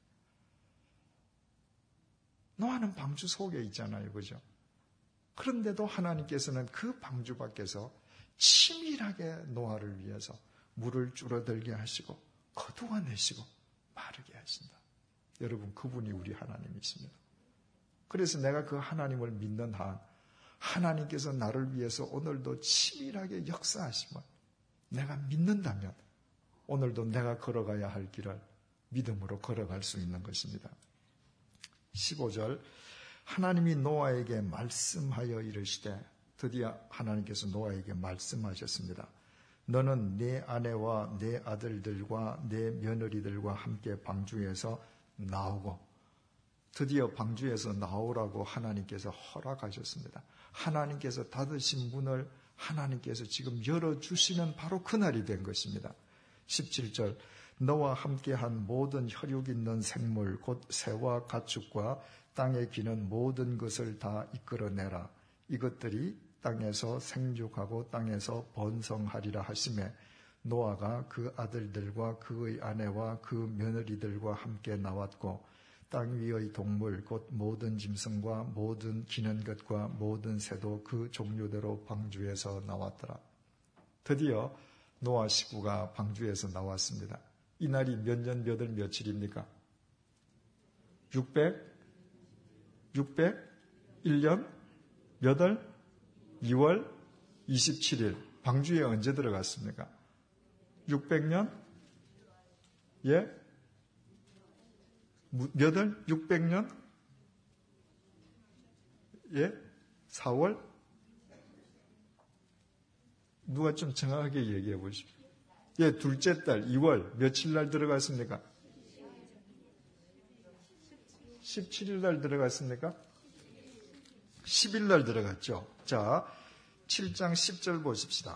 노아는 방주 속에 있잖아요. 그죠? 그런데도 하나님께서는 그 방주 밖에서 치밀하게 노아를 위해서 물을 줄어들게 하시고 거두어내시고 마르게 하신다. 여러분, 그분이 우리 하나님이십니다. 그래서 내가 그 하나님을 믿는 한 하나님께서 나를 위해서 오늘도 치밀하게 역사하심을 내가 믿는다면 오늘도 내가 걸어가야 할 길을 믿음으로 걸어갈 수 있는 것입니다. 15절, 하나님이 노아에게 말씀하여 이르시되, 드디어 하나님께서 노아에게 말씀하셨습니다. 너는 네 아내와 네 아들들과 네 며느리들과 함께 방주에서 나오고, 드디어 방주에서 나오라고 하나님께서 허락하셨습니다. 하나님께서 닫으신 문을 하나님께서 지금 열어주시는 바로 그날이 된 것입니다. 17절, 너와 함께한 모든 혈육 있는 생물 곧 새와 가축과 땅에 기는 모든 것을 다 이끌어내라. 이것들이 땅에서 생육하고 땅에서 번성하리라 하시매, 노아가 그 아들들과 그의 아내와 그 며느리들과 함께 나왔고, 땅 위의 동물 곧 모든 짐승과 모든 기는 것과 모든 새도 그 종류대로 방주에서 나왔더라. 드디어 노아 식구가 방주에서 나왔습니다. 이날이 몇 년 몇 월 며칠입니까? 601년 몇 월? 2월 27일. 방주에 언제 들어갔습니까? 600년? 예? 몇 월? 600년? 예? 4월? 누가 좀 정확하게 얘기해 보십시오. 예, 둘째 달 2월 며칠 날 들어갔습니까? 17일 날 들어갔습니까? 10일 날 들어갔죠. 자, 7장 10절 보십시다.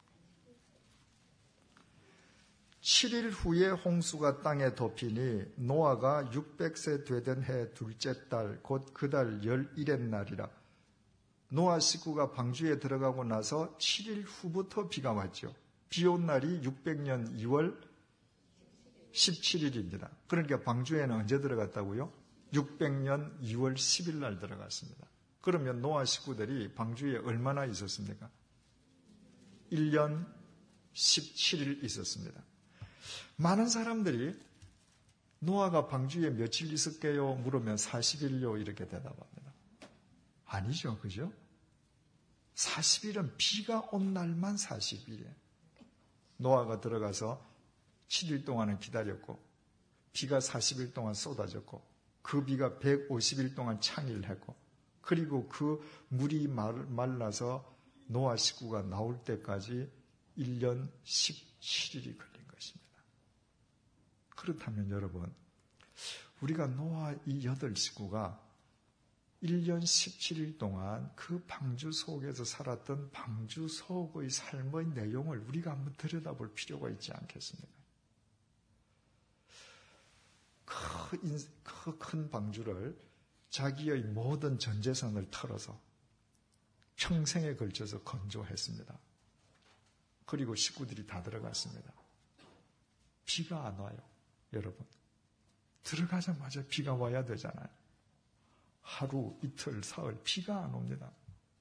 7일 후에 홍수가 땅에 덮이니 노아가 600세 되던 해 둘째 달 곧 그 달 11의 날이라. 노아 식구가 방주에 들어가고 나서 7일 후부터 비가 왔죠. 비 온 날이 600년 2월 17일입니다. 그러니까 방주에는 언제 들어갔다고요? 600년 2월 10일 날 들어갔습니다. 그러면 노아 식구들이 방주에 얼마나 있었습니까? 1년 17일 있었습니다. 많은 사람들이 노아가 방주에 며칠 있었게요? 물으면 40일요 이렇게 대답합니다. 아니죠, 그죠? 40일은 비가 온 날만 40일이에요. 노아가 들어가서 7일 동안은 기다렸고 비가 40일 동안 쏟아졌고 그 비가 150일 동안 창일했고 그리고 그 물이 말라서 노아 식구가 나올 때까지 1년 17일이 걸린 것입니다. 그렇다면 여러분, 우리가 노아 이 8식구가 1년 17일 동안 그 방주 속에서 살았던 방주 속의 삶의 내용을 우리가 한번 들여다볼 필요가 있지 않겠습니까? 그 큰 방주를 자기의 모든 전 재산을 털어서 평생에 걸쳐서 건조했습니다. 그리고 식구들이 다 들어갔습니다. 비가 안 와요, 여러분. 들어가자마자 비가 와야 되잖아요. 하루, 이틀, 사흘 비가 안 옵니다.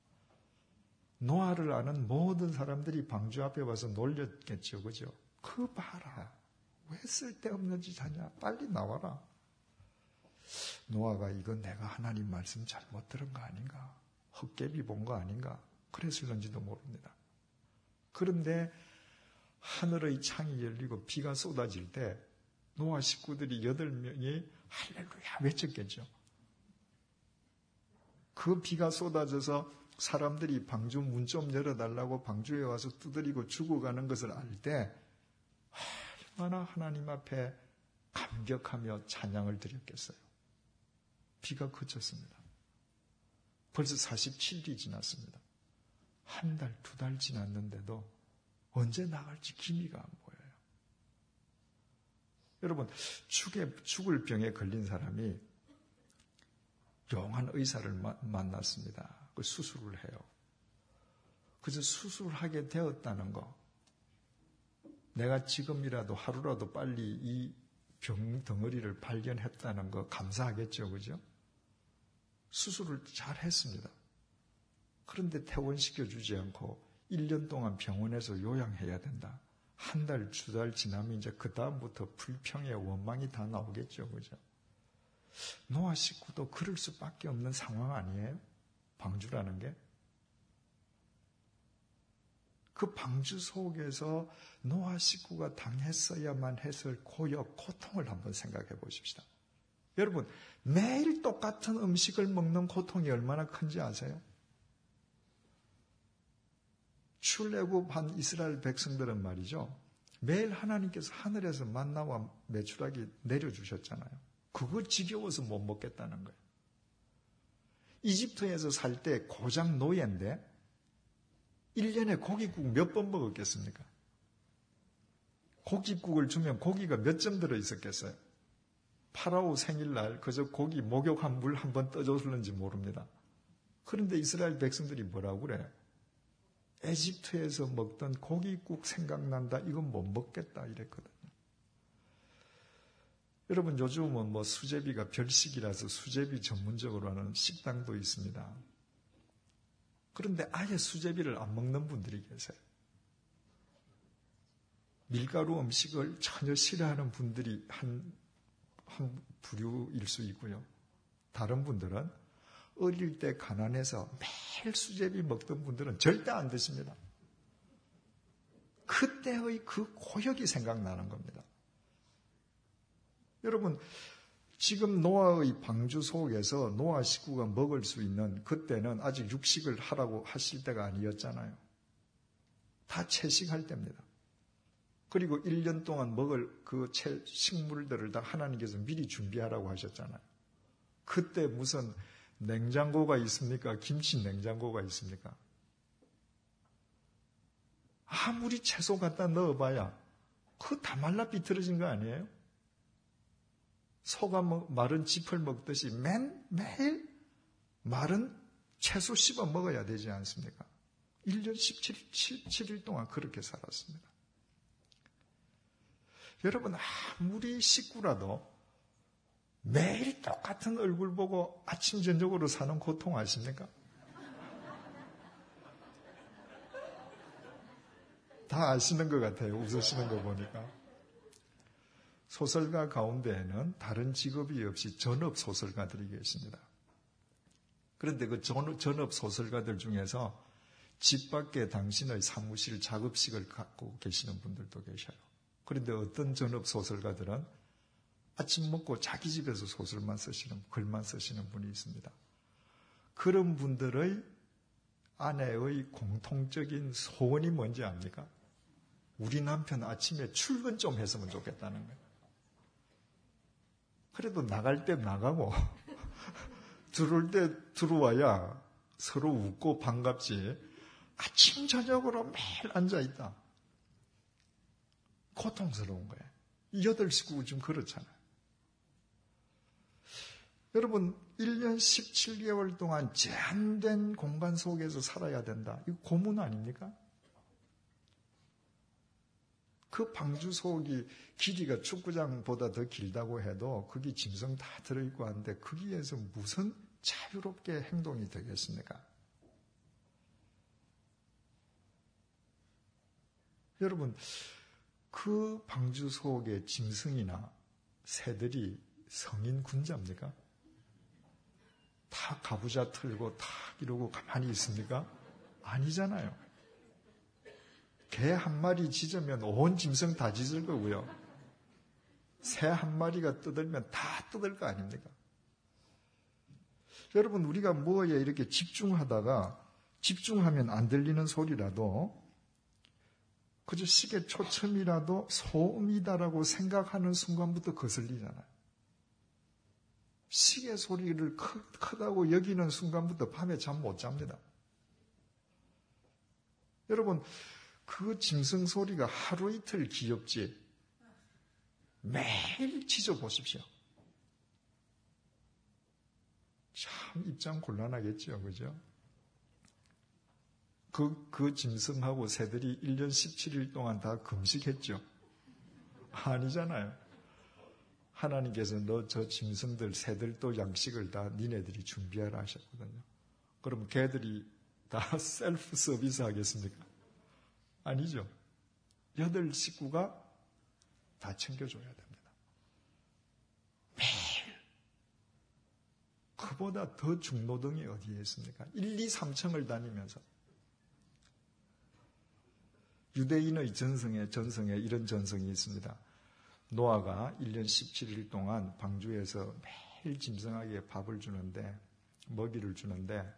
노아를 아는 모든 사람들이 방주 앞에 와서 놀렸겠죠, 그죠? 그 봐라. 왜 쓸데없는 짓 하냐? 빨리 나와라. 노아가 이건 내가 하나님 말씀 잘못 들은 거 아닌가? 헛개비 본 거 아닌가? 그랬을런지도 모릅니다. 그런데 하늘의 창이 열리고 비가 쏟아질 때 노아 식구들이 8명이 할렐루야 외쳤겠죠. 그 비가 쏟아져서 사람들이 방주 문 좀 열어달라고 방주에 와서 두드리고 죽어가는 것을 알 때 얼마나 하나님 앞에 감격하며 찬양을 드렸겠어요. 비가 그쳤습니다. 벌써 47일이 지났습니다. 한 달, 2달 지났는데도 언제 나갈지 기미가 안 보여요. 여러분, 죽을 병에 걸린 사람이 용한 의사를 만났습니다. 그 수술을 해요. 그래서 수술을 하게 되었다는 거, 내가 지금이라도 하루라도 빨리 이 병 덩어리를 발견했다는 거 감사하겠죠, 그죠? 수술을 잘 했습니다. 그런데 퇴원시켜주지 않고 1년 동안 병원에서 요양해야 된다. 한 달, 2달 지나면 이제 그 다음부터 불평의 원망이 다 나오겠죠, 그죠? 노아 식구도 그럴 수밖에 없는 상황 아니에요? 방주라는 게? 그 방주 속에서 노아 식구가 당했어야만 했을 고역, 고통을 한번 생각해 보십시다. 여러분, 매일 똑같은 음식을 먹는 고통이 얼마나 큰지 아세요? 출애굽한 이스라엘 백성들은 말이죠. 매일 하나님께서 하늘에서 만나와 메추라기 내려주셨잖아요. 그거 지겨워서 못 먹겠다는 거예요. 이집트에서 살 때 고장 노예인데 1년에 고깃국 몇 번 먹었겠습니까? 고깃국을 주면 고기가 몇 점 들어 있었겠어요? 파라오 생일날 그저 고기 목욕한 물 한 번 떠줬는지 모릅니다. 그런데 이스라엘 백성들이 뭐라고 그래요? 에집트에서 먹던 고깃국 생각난다. 이건 못 먹겠다 이랬거든요. 여러분, 요즘은 뭐 수제비가 별식이라서 수제비 전문적으로 하는 식당도 있습니다. 그런데 아예 수제비를 안 먹는 분들이 계세요. 밀가루 음식을 전혀 싫어하는 분들이 한 부류일 수 있고요. 다른 분들은 어릴 때 가난해서 매일 수제비 먹던 분들은 절대 안 드십니다. 그때의 그 고역이 생각나는 겁니다. 여러분, 지금 노아의 방주 속에서 노아 식구가 먹을 수 있는, 그때는 아직 육식을 하라고 하실 때가 아니었잖아요. 다 채식할 때입니다. 그리고 1년 동안 먹을 그 식물들을 다 하나님께서 미리 준비하라고 하셨잖아요. 그때 무슨 냉장고가 있습니까? 김치 냉장고가 있습니까? 아무리 채소 갖다 넣어봐야 그거 다 말라 비틀어진 거 아니에요? 소가 마른 짚을 먹듯이 매일 마른 채소 씹어 먹어야 되지 않습니까? 1년 17일 동안 그렇게 살았습니다. 여러분, 아무리 식구라도 매일 똑같은 얼굴 보고 아침 저녁으로 사는 고통 아십니까? 다 아시는 것 같아요. 웃으시는 거 보니까. 소설가 가운데에는 다른 직업이 없이 전업 소설가들이 계십니다. 그런데 그 전업 소설가들 중에서 집 밖에 당신의 사무실 작업실을 갖고 계시는 분들도 계셔요. 그런데 어떤 전업 소설가들은 아침 먹고 자기 집에서 소설만 쓰시는, 글만 쓰시는 분이 있습니다. 그런 분들의 아내의 공통적인 소원이 뭔지 압니까? 우리 남편 아침에 출근 좀 했으면 좋겠다는 거예요. 그래도 나갈 때 나가고 들어올 때 들어와야 서로 웃고 반갑지, 아침 저녁으로 매일 앉아있다. 고통스러운 거예요. 8식구가 좀 그렇잖아요. 여러분, 1년 17개월 동안 제한된 공간 속에서 살아야 된다. 이거 고문 아닙니까? 그 방주 속이 길이가 축구장보다 더 길다고 해도 거기 짐승 다 들어있고 하는데 거기에서 무슨 자유롭게 행동이 되겠습니까? 여러분, 그 방주 속의 짐승이나 새들이 성인 군자입니까? 다 가부좌 틀고 다 이러고 가만히 있습니까? 아니잖아요. 개 한 마리 짖으면 온 짐승 다 짖을 거고요. 새 한 마리가 떠들면 다 떠들 거 아닙니까? 여러분, 우리가 뭐에 이렇게 집중하다가 집중하면 안 들리는 소리라도 그저 시계 초점이라도 소음이다라고 생각하는 순간부터 거슬리잖아요. 시계 소리를 크다고 여기는 순간부터 밤에 잠 못 잡니다. 여러분, 그 짐승 소리가 하루 이틀 귀엽지 매일 짖어보십시오. 참 입장 곤란하겠죠, 그죠? 그 짐승하고 새들이 1년 17일 동안 다 금식했죠? 아니잖아요. 하나님께서 너 저 짐승들, 새들도 양식을 다 니네들이 준비하라 하셨거든요. 그럼 걔들이 다 셀프 서비스 하겠습니까? 아니죠. 8식구가 다 챙겨줘야 됩니다. 매일. 그보다 더 중노동이 어디에 있습니까? 1, 2, 3층을 다니면서. 유대인의 전성에 이런 전성이 있습니다. 노아가 1년 17일 동안 방주에서 매일 짐승에게 밥을 주는데, 먹이를 주는데,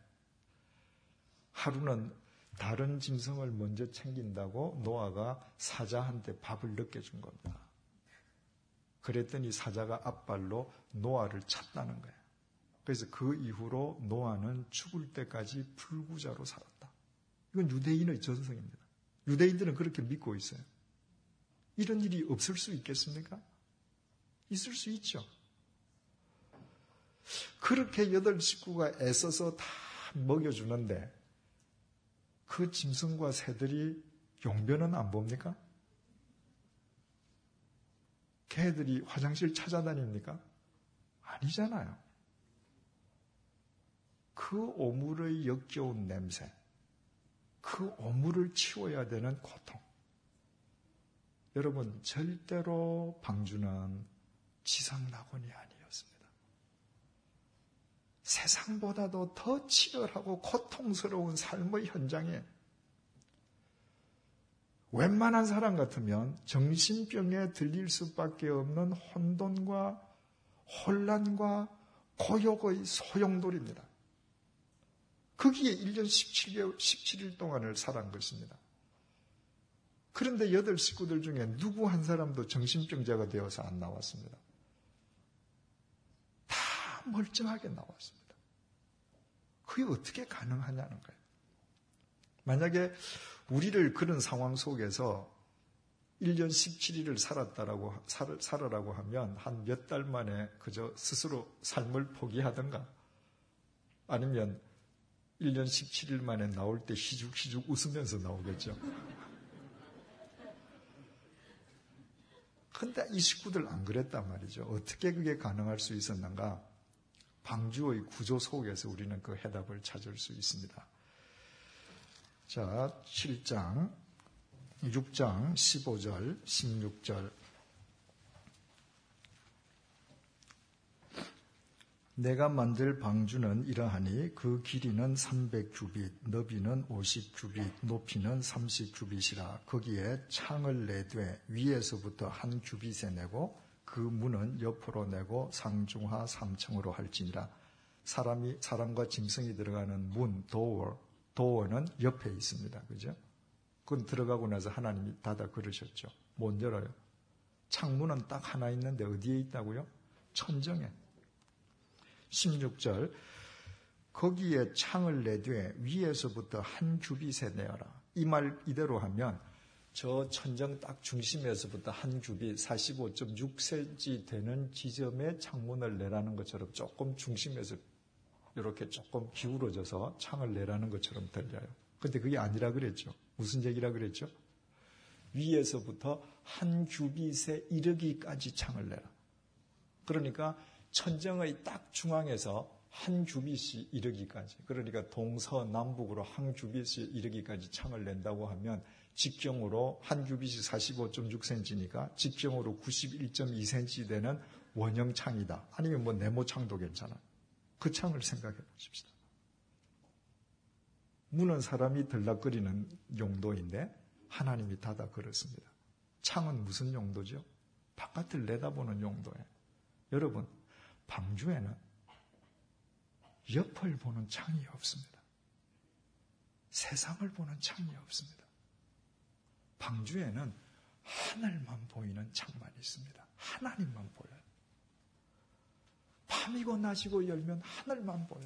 하루는 다른 짐승을 먼저 챙긴다고 노아가 사자한테 밥을 늦게 준 겁니다. 그랬더니 사자가 앞발로 노아를 찼다는 거예요. 그래서 그 이후로 노아는 죽을 때까지 불구자로 살았다. 이건 유대인의 전성입니다. 유대인들은 그렇게 믿고 있어요. 이런 일이 없을 수 있겠습니까? 있을 수 있죠. 그렇게 8 식구가 애써서 다 먹여주는데 그 짐승과 새들이 용변은 안 봅니까? 개들이 화장실 찾아다닙니까? 아니잖아요. 그 오물의 역겨운 냄새, 그 오물을 치워야 되는 고통. 여러분, 절대로 방주는 지상낙원이 아니었습니다. 세상보다도 더 치열하고 고통스러운 삶의 현장에 웬만한 사람 같으면 정신병에 들릴 수밖에 없는 혼돈과 혼란과 고욕의 소용돌이입니다. 거기에 1년 17일 동안을 살아간 것입니다. 그런데 8 식구들 중에 누구 한 사람도 정신병자가 되어서 안 나왔습니다. 다 멀쩡하게 나왔습니다. 그게 어떻게 가능하냐는 거예요. 만약에 우리를 그런 상황 속에서 1년 17일을 살아라고 하면 한 몇 달 만에 그저 스스로 삶을 포기하든가 아니면 1년 17일 만에 나올 때 희죽희죽 웃으면서 나오겠죠. 근데 이 식구들 안 그랬단 말이죠. 어떻게 그게 가능할 수 있었는가? 방주의 구조 속에서 우리는 그 해답을 찾을 수 있습니다. 자, 7장, 6장, 15절, 16절. 내가 만들 방주는 이러하니 그 길이는 300규빗, 너비는 50규빗, 높이는 30규빗이라. 거기에 창을 내되 위에서부터 한 규빗에 내고 그 문은 옆으로 내고 상중하 3층으로 할지니라. 사람과 짐승이 들어가는 문, 도어는 옆에 있습니다. 그죠? 그건 들어가고 나서 하나님이 닫아 그러셨죠. 못 열어요. 창문은 딱 하나 있는데 어디에 있다고요? 천정에. 16절 거기에 창을 내되 위에서부터 한 규빗에 내어라. 이 말 이대로 하면 저 천정 딱 중심에서부터 한 규빗 45.6cm 되는 지점에 창문을 내라는 것처럼 조금 중심에서 이렇게 조금 기울어져서 창을 내라는 것처럼 들려요. 근데 그게 아니라 그랬죠. 무슨 얘기라 그랬죠? 위에서부터 한 규빗에 이르기까지 창을 내라. 그러니까 천정의 딱 중앙에서 한 규빗이 이르기까지, 그러니까 동서남북으로 한 규빗이 이르기까지 창을 낸다고 하면 직경으로 한 규빗이 45.6cm니까 직경으로 91.2cm 되는 원형 창이다. 아니면 뭐 네모창도 괜찮아. 그 창을 생각해 보십시다. 문은 사람이 들락거리는 용도인데 하나님이 닫아 그렇습니다. 창은 무슨 용도죠? 바깥을 내다보는 용도예요. 여러분, 방주에는 옆을 보는 창이 없습니다. 세상을 보는 창이 없습니다. 방주에는 하늘만 보이는 창만 있습니다. 하나님만 보여요. 밤이고 낮이고 열면 하늘만 보여요.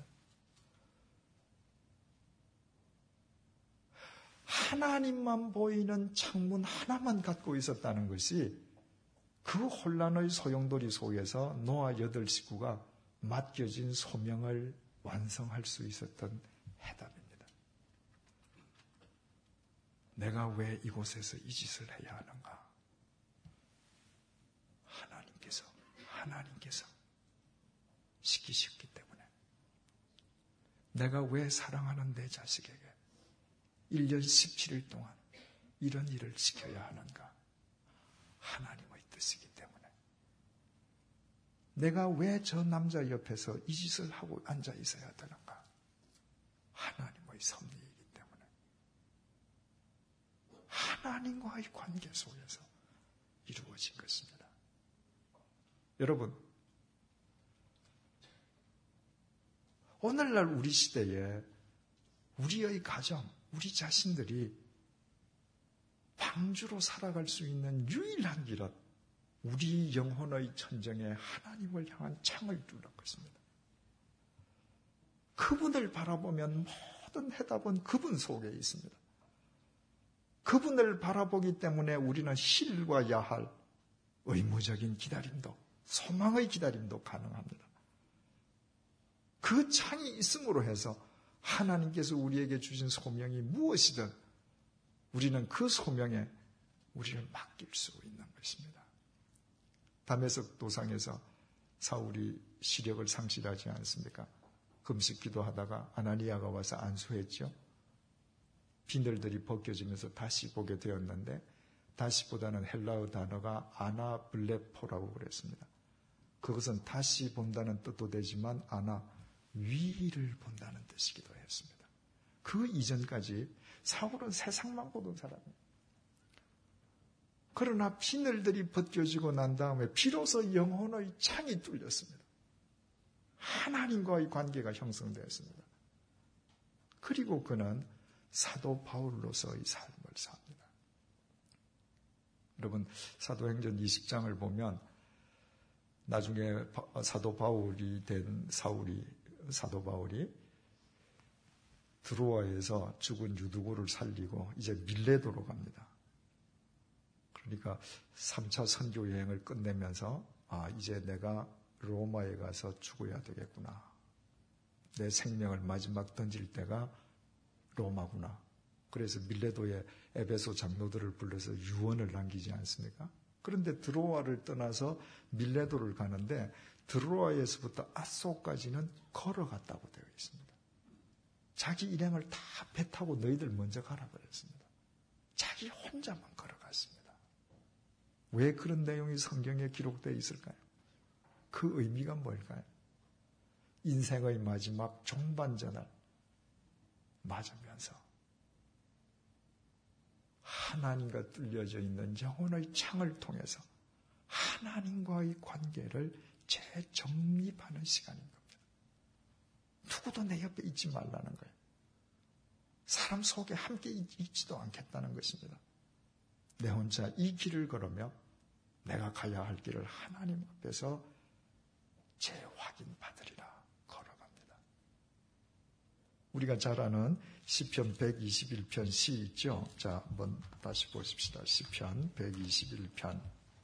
하나님만 보이는 창문 하나만 갖고 있었다는 것이 그 혼란의 소용돌이 속에서 노아 8 식구가 맡겨진 소명을 완성할 수 있었던 해답입니다. 내가 왜 이곳에서 이 짓을 해야 하는가? 하나님께서 시키셨기 때문에. 내가 왜 사랑하는 내 자식에게 1년 17일 동안 이런 일을 시켜야 하는가? 하나님의 뜻이기 때문에. 내가 왜 저 남자 옆에서 이 짓을 하고 앉아 있어야 되는가? 하나님의 섭리이기 때문에. 하나님과의 관계 속에서 이루어진 것입니다. 여러분, 오늘날 우리 시대에 우리의 가정, 우리 자신들이 방주로 살아갈 수 있는 유일한 길은 우리 영혼의 천정에 하나님을 향한 창을 뚫는 것입니다. 그분을 바라보면 모든 해답은 그분 속에 있습니다. 그분을 바라보기 때문에 우리는 실과 야할, 의무적인 기다림도, 소망의 기다림도 가능합니다. 그 창이 있음으로 해서 하나님께서 우리에게 주신 소명이 무엇이든 우리는 그 소명에 우리를 맡길 수 있는 것입니다. 다메섹 도상에서 사울이 시력을 상실하지 않습니까? 금식 기도하다가 아나니아가 와서 안수했죠. 비늘들이 벗겨지면서 다시 보게 되었는데 다시보다는 헬라어 단어가 아나블레포라고 그랬습니다. 그것은 다시 본다는 뜻도 되지만 위를 본다는 뜻이기도 했습니다. 그 이전까지 사울은 세상만 보던 사람이에요. 그러나 비늘들이 벗겨지고 난 다음에 비로소 영혼의 창이 뚫렸습니다. 하나님과의 관계가 형성되었습니다. 그리고 그는 사도 바울로서의 삶을 삽니다. 여러분, 사도행전 20장을 보면 나중에 사도 바울이 된 사도 바울이 드로아에서 죽은 유두고를 살리고 이제 밀레도로 갑니다. 그러니까 3차 선교 여행을 끝내면서 이제 내가 로마에 가서 죽어야 되겠구나. 내 생명을 마지막 던질 때가 로마구나. 그래서 밀레도에 에베소 장로들을 불러서 유언을 남기지 않습니까? 그런데 드로아를 떠나서 밀레도를 가는데 드로아에서부터 아소까지는 걸어갔다고 되어 있습니다. 자기 일행을 다 배 타고 너희들 먼저 가라 그랬습니다. 자기 혼자만 걸어갔습니다. 왜 그런 내용이 성경에 기록되어 있을까요? 그 의미가 뭘까요? 인생의 마지막 종반전을 맞으면서 하나님과 뚫려져 있는 영혼의 창을 통해서 하나님과의 관계를 재정립하는 시간인 겁니다. 누구도 내 옆에 있지 말라는 거예요. 사람 속에 함께 있지도 않겠다는 것입니다. 내 혼자 이 길을 걸으며 내가 가야 할 길을 하나님 앞에서 재확인받으리라 걸어갑니다. 우리가 잘 아는 시편 121편 시 있죠? 자, 한번 다시 보십시다. 시편 121편.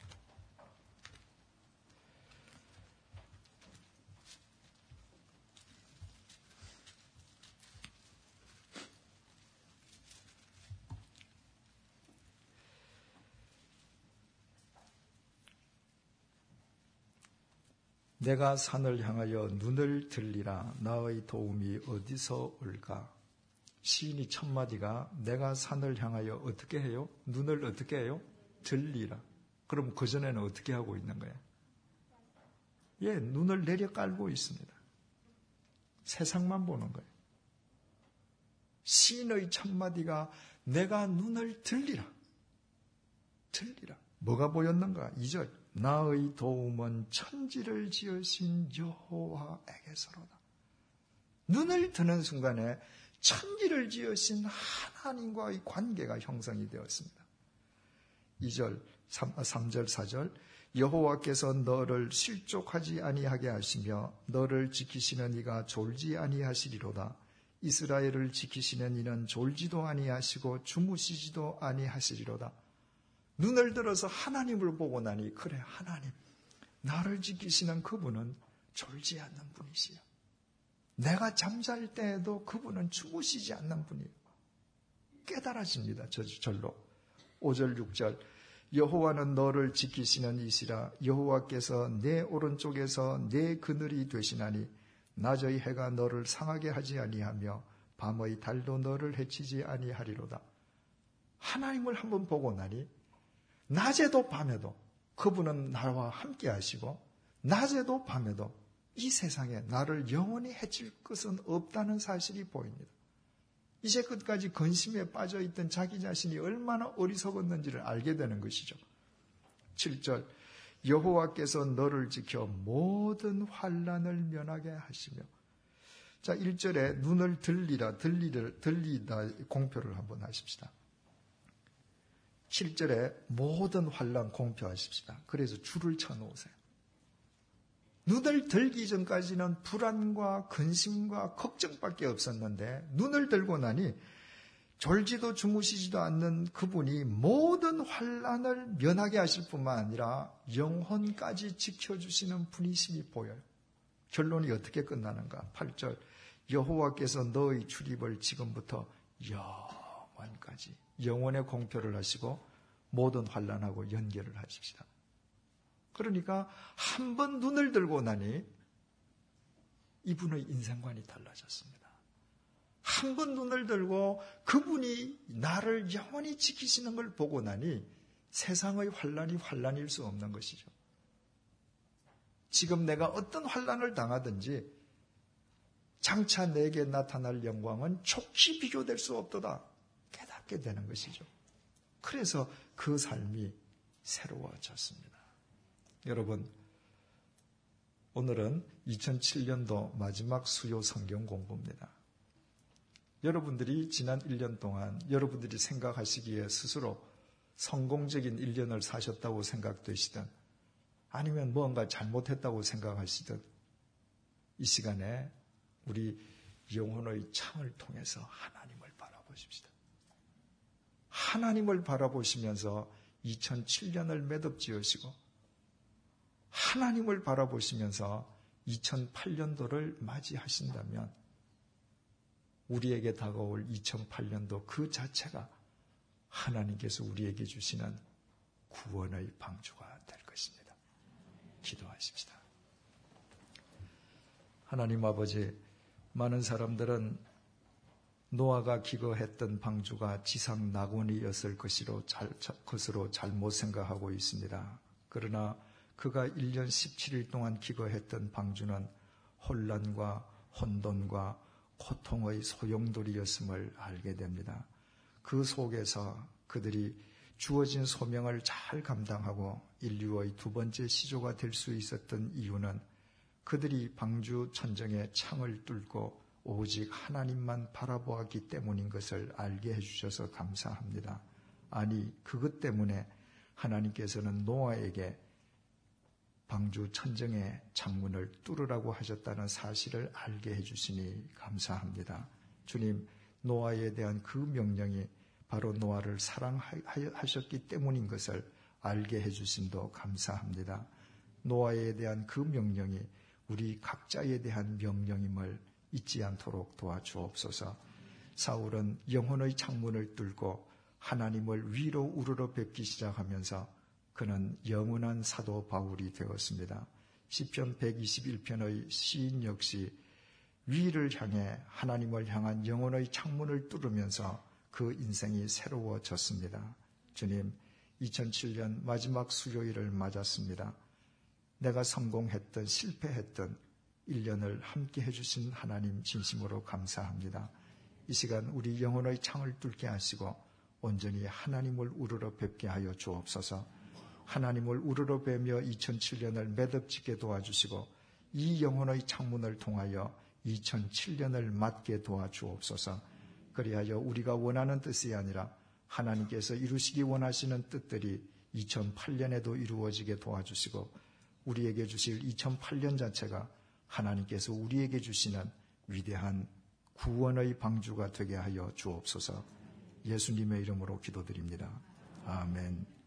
내가 산을 향하여 눈을 들리라. 나의 도움이 어디서 올까? 시인이 첫 마디가 내가 산을 향하여 어떻게 해요? 눈을 어떻게 해요? 들리라. 그럼 그전에는 어떻게 하고 있는 거예요? 눈을 내려 깔고 있습니다. 세상만 보는 거예요. 시인의 첫 마디가 내가 눈을 들리라. 들리라. 뭐가 보였는가? 2절. 나의 도움은 천지를 지으신 여호와에게서로다. 눈을 드는 순간에 천지를 지으신 하나님과의 관계가 형성이 되었습니다. 2절, 3절, 4절. 여호와께서 너를 실족하지 아니하게 하시며 너를 지키시는 이가 졸지 아니하시리로다. 이스라엘을 지키시는 이는 졸지도 아니하시고 주무시지도 아니하시리로다. 눈을 들어서 하나님을 보고 나니 그래 하나님 나를 지키시는 그분은 졸지 않는 분이시요. 내가 잠잘 때에도 그분은 주무시지 않는 분이에요. 깨달아집니다. 절로. 5절 6절 여호와는 너를 지키시는 이시라. 여호와께서 내 오른쪽에서 내 그늘이 되시나니 낮의 해가 너를 상하게 하지 아니하며 밤의 달도 너를 해치지 아니하리로다. 하나님을 한번 보고 나니 낮에도 밤에도 그분은 나와 함께 하시고 낮에도 밤에도 이 세상에 나를 영원히 해칠 것은 없다는 사실이 보입니다. 이제 끝까지 근심에 빠져있던 자기 자신이 얼마나 어리석었는지를 알게 되는 것이죠. 7절, 여호와께서 너를 지켜 모든 환난을 면하게 하시며. 자, 1절에 눈을 들리다 공표를 한번 하십시다. 7절에 모든 환난 공표하십시다. 그래서 줄을 쳐놓으세요. 눈을 들기 전까지는 불안과 근심과 걱정밖에 없었는데 눈을 들고 나니 졸지도 주무시지도 않는 그분이 모든 환난을 면하게 하실 뿐만 아니라 영혼까지 지켜주시는 분이심이 보여요. 결론이 어떻게 끝나는가? 8절, 여호와께서 너의 출입을 지금부터 영원까지 영원의 공표를 하시고 모든 환난하고 연결을 하십시다. 그러니까 한 번 눈을 들고 나니 이분의 인생관이 달라졌습니다. 한 번 눈을 들고 그분이 나를 영원히 지키시는 걸 보고 나니 세상의 환난이 환난일 수 없는 것이죠. 지금 내가 어떤 환난을 당하든지 장차 내게 나타날 영광은 촉히 비교될 수 없도다 깨닫게 되는 것이죠. 그래서 그 삶이 새로워졌습니다. 여러분, 오늘은 2007년도 마지막 수요 성경 공부입니다. 여러분들이 지난 1년 동안 여러분들이 생각하시기에 스스로 성공적인 1년을 사셨다고 생각되시든 아니면 뭔가 잘못했다고 생각하시든 이 시간에 우리 영혼의 창을 통해서 하나님을 바라보십시다. 하나님을 바라보시면서 2007년을 매듭지으시고 하나님을 바라보시면서 2008년도를 맞이하신다면 우리에게 다가올 2008년도 그 자체가 하나님께서 우리에게 주시는 구원의 방주가 될 것입니다. 기도하십시다. 하나님 아버지, 많은 사람들은 노아가 기거했던 방주가 지상 낙원이었을 것으로 잘못 생각하고 있습니다. 그러나 그가 1년 17일 동안 기거했던 방주는 혼란과 혼돈과 고통의 소용돌이였음을 알게 됩니다. 그 속에서 그들이 주어진 소명을 잘 감당하고 인류의 두 번째 시조가 될 수 있었던 이유는 그들이 방주 천정에 창을 뚫고 오직 하나님만 바라보았기 때문인 것을 알게 해주셔서 감사합니다. 아니, 그것 때문에 하나님께서는 노아에게 방주 천정의 창문을 뚫으라고 하셨다는 사실을 알게 해주시니 감사합니다. 주님, 노아에 대한 그 명령이 바로 노아를 사랑하셨기 때문인 것을 알게 해주심도 감사합니다. 노아에 대한 그 명령이 우리 각자에 대한 명령임을 잊지 않도록 도와주옵소서. 사울은 영혼의 창문을 뚫고 하나님을 위로 우러러 뵙기 시작하면서 그는 영원한 사도 바울이 되었습니다. 시편 121편의 시인 역시 위를 향해 하나님을 향한 영혼의 창문을 뚫으면서 그 인생이 새로워졌습니다. 주님, 2007년 마지막 수요일을 맞았습니다. 내가 성공했던 실패했던 1년을 함께 해주신 하나님 진심으로 감사합니다. 이 시간 우리 영혼의 창을 뚫게 하시고 온전히 하나님을 우러러 뵙게 하여 주옵소서. 하나님을 우러러 뵈며 2007년을 매듭짓게 도와주시고 이 영혼의 창문을 통하여 2007년을 맞게 도와주옵소서. 그리하여 우리가 원하는 뜻이 아니라 하나님께서 이루시기 원하시는 뜻들이 2008년에도 이루어지게 도와주시고 우리에게 주실 2008년 자체가 하나님께서 우리에게 주시는 위대한 구원의 방주가 되게 하여 주옵소서. 예수님의 이름으로 기도드립니다. 아멘.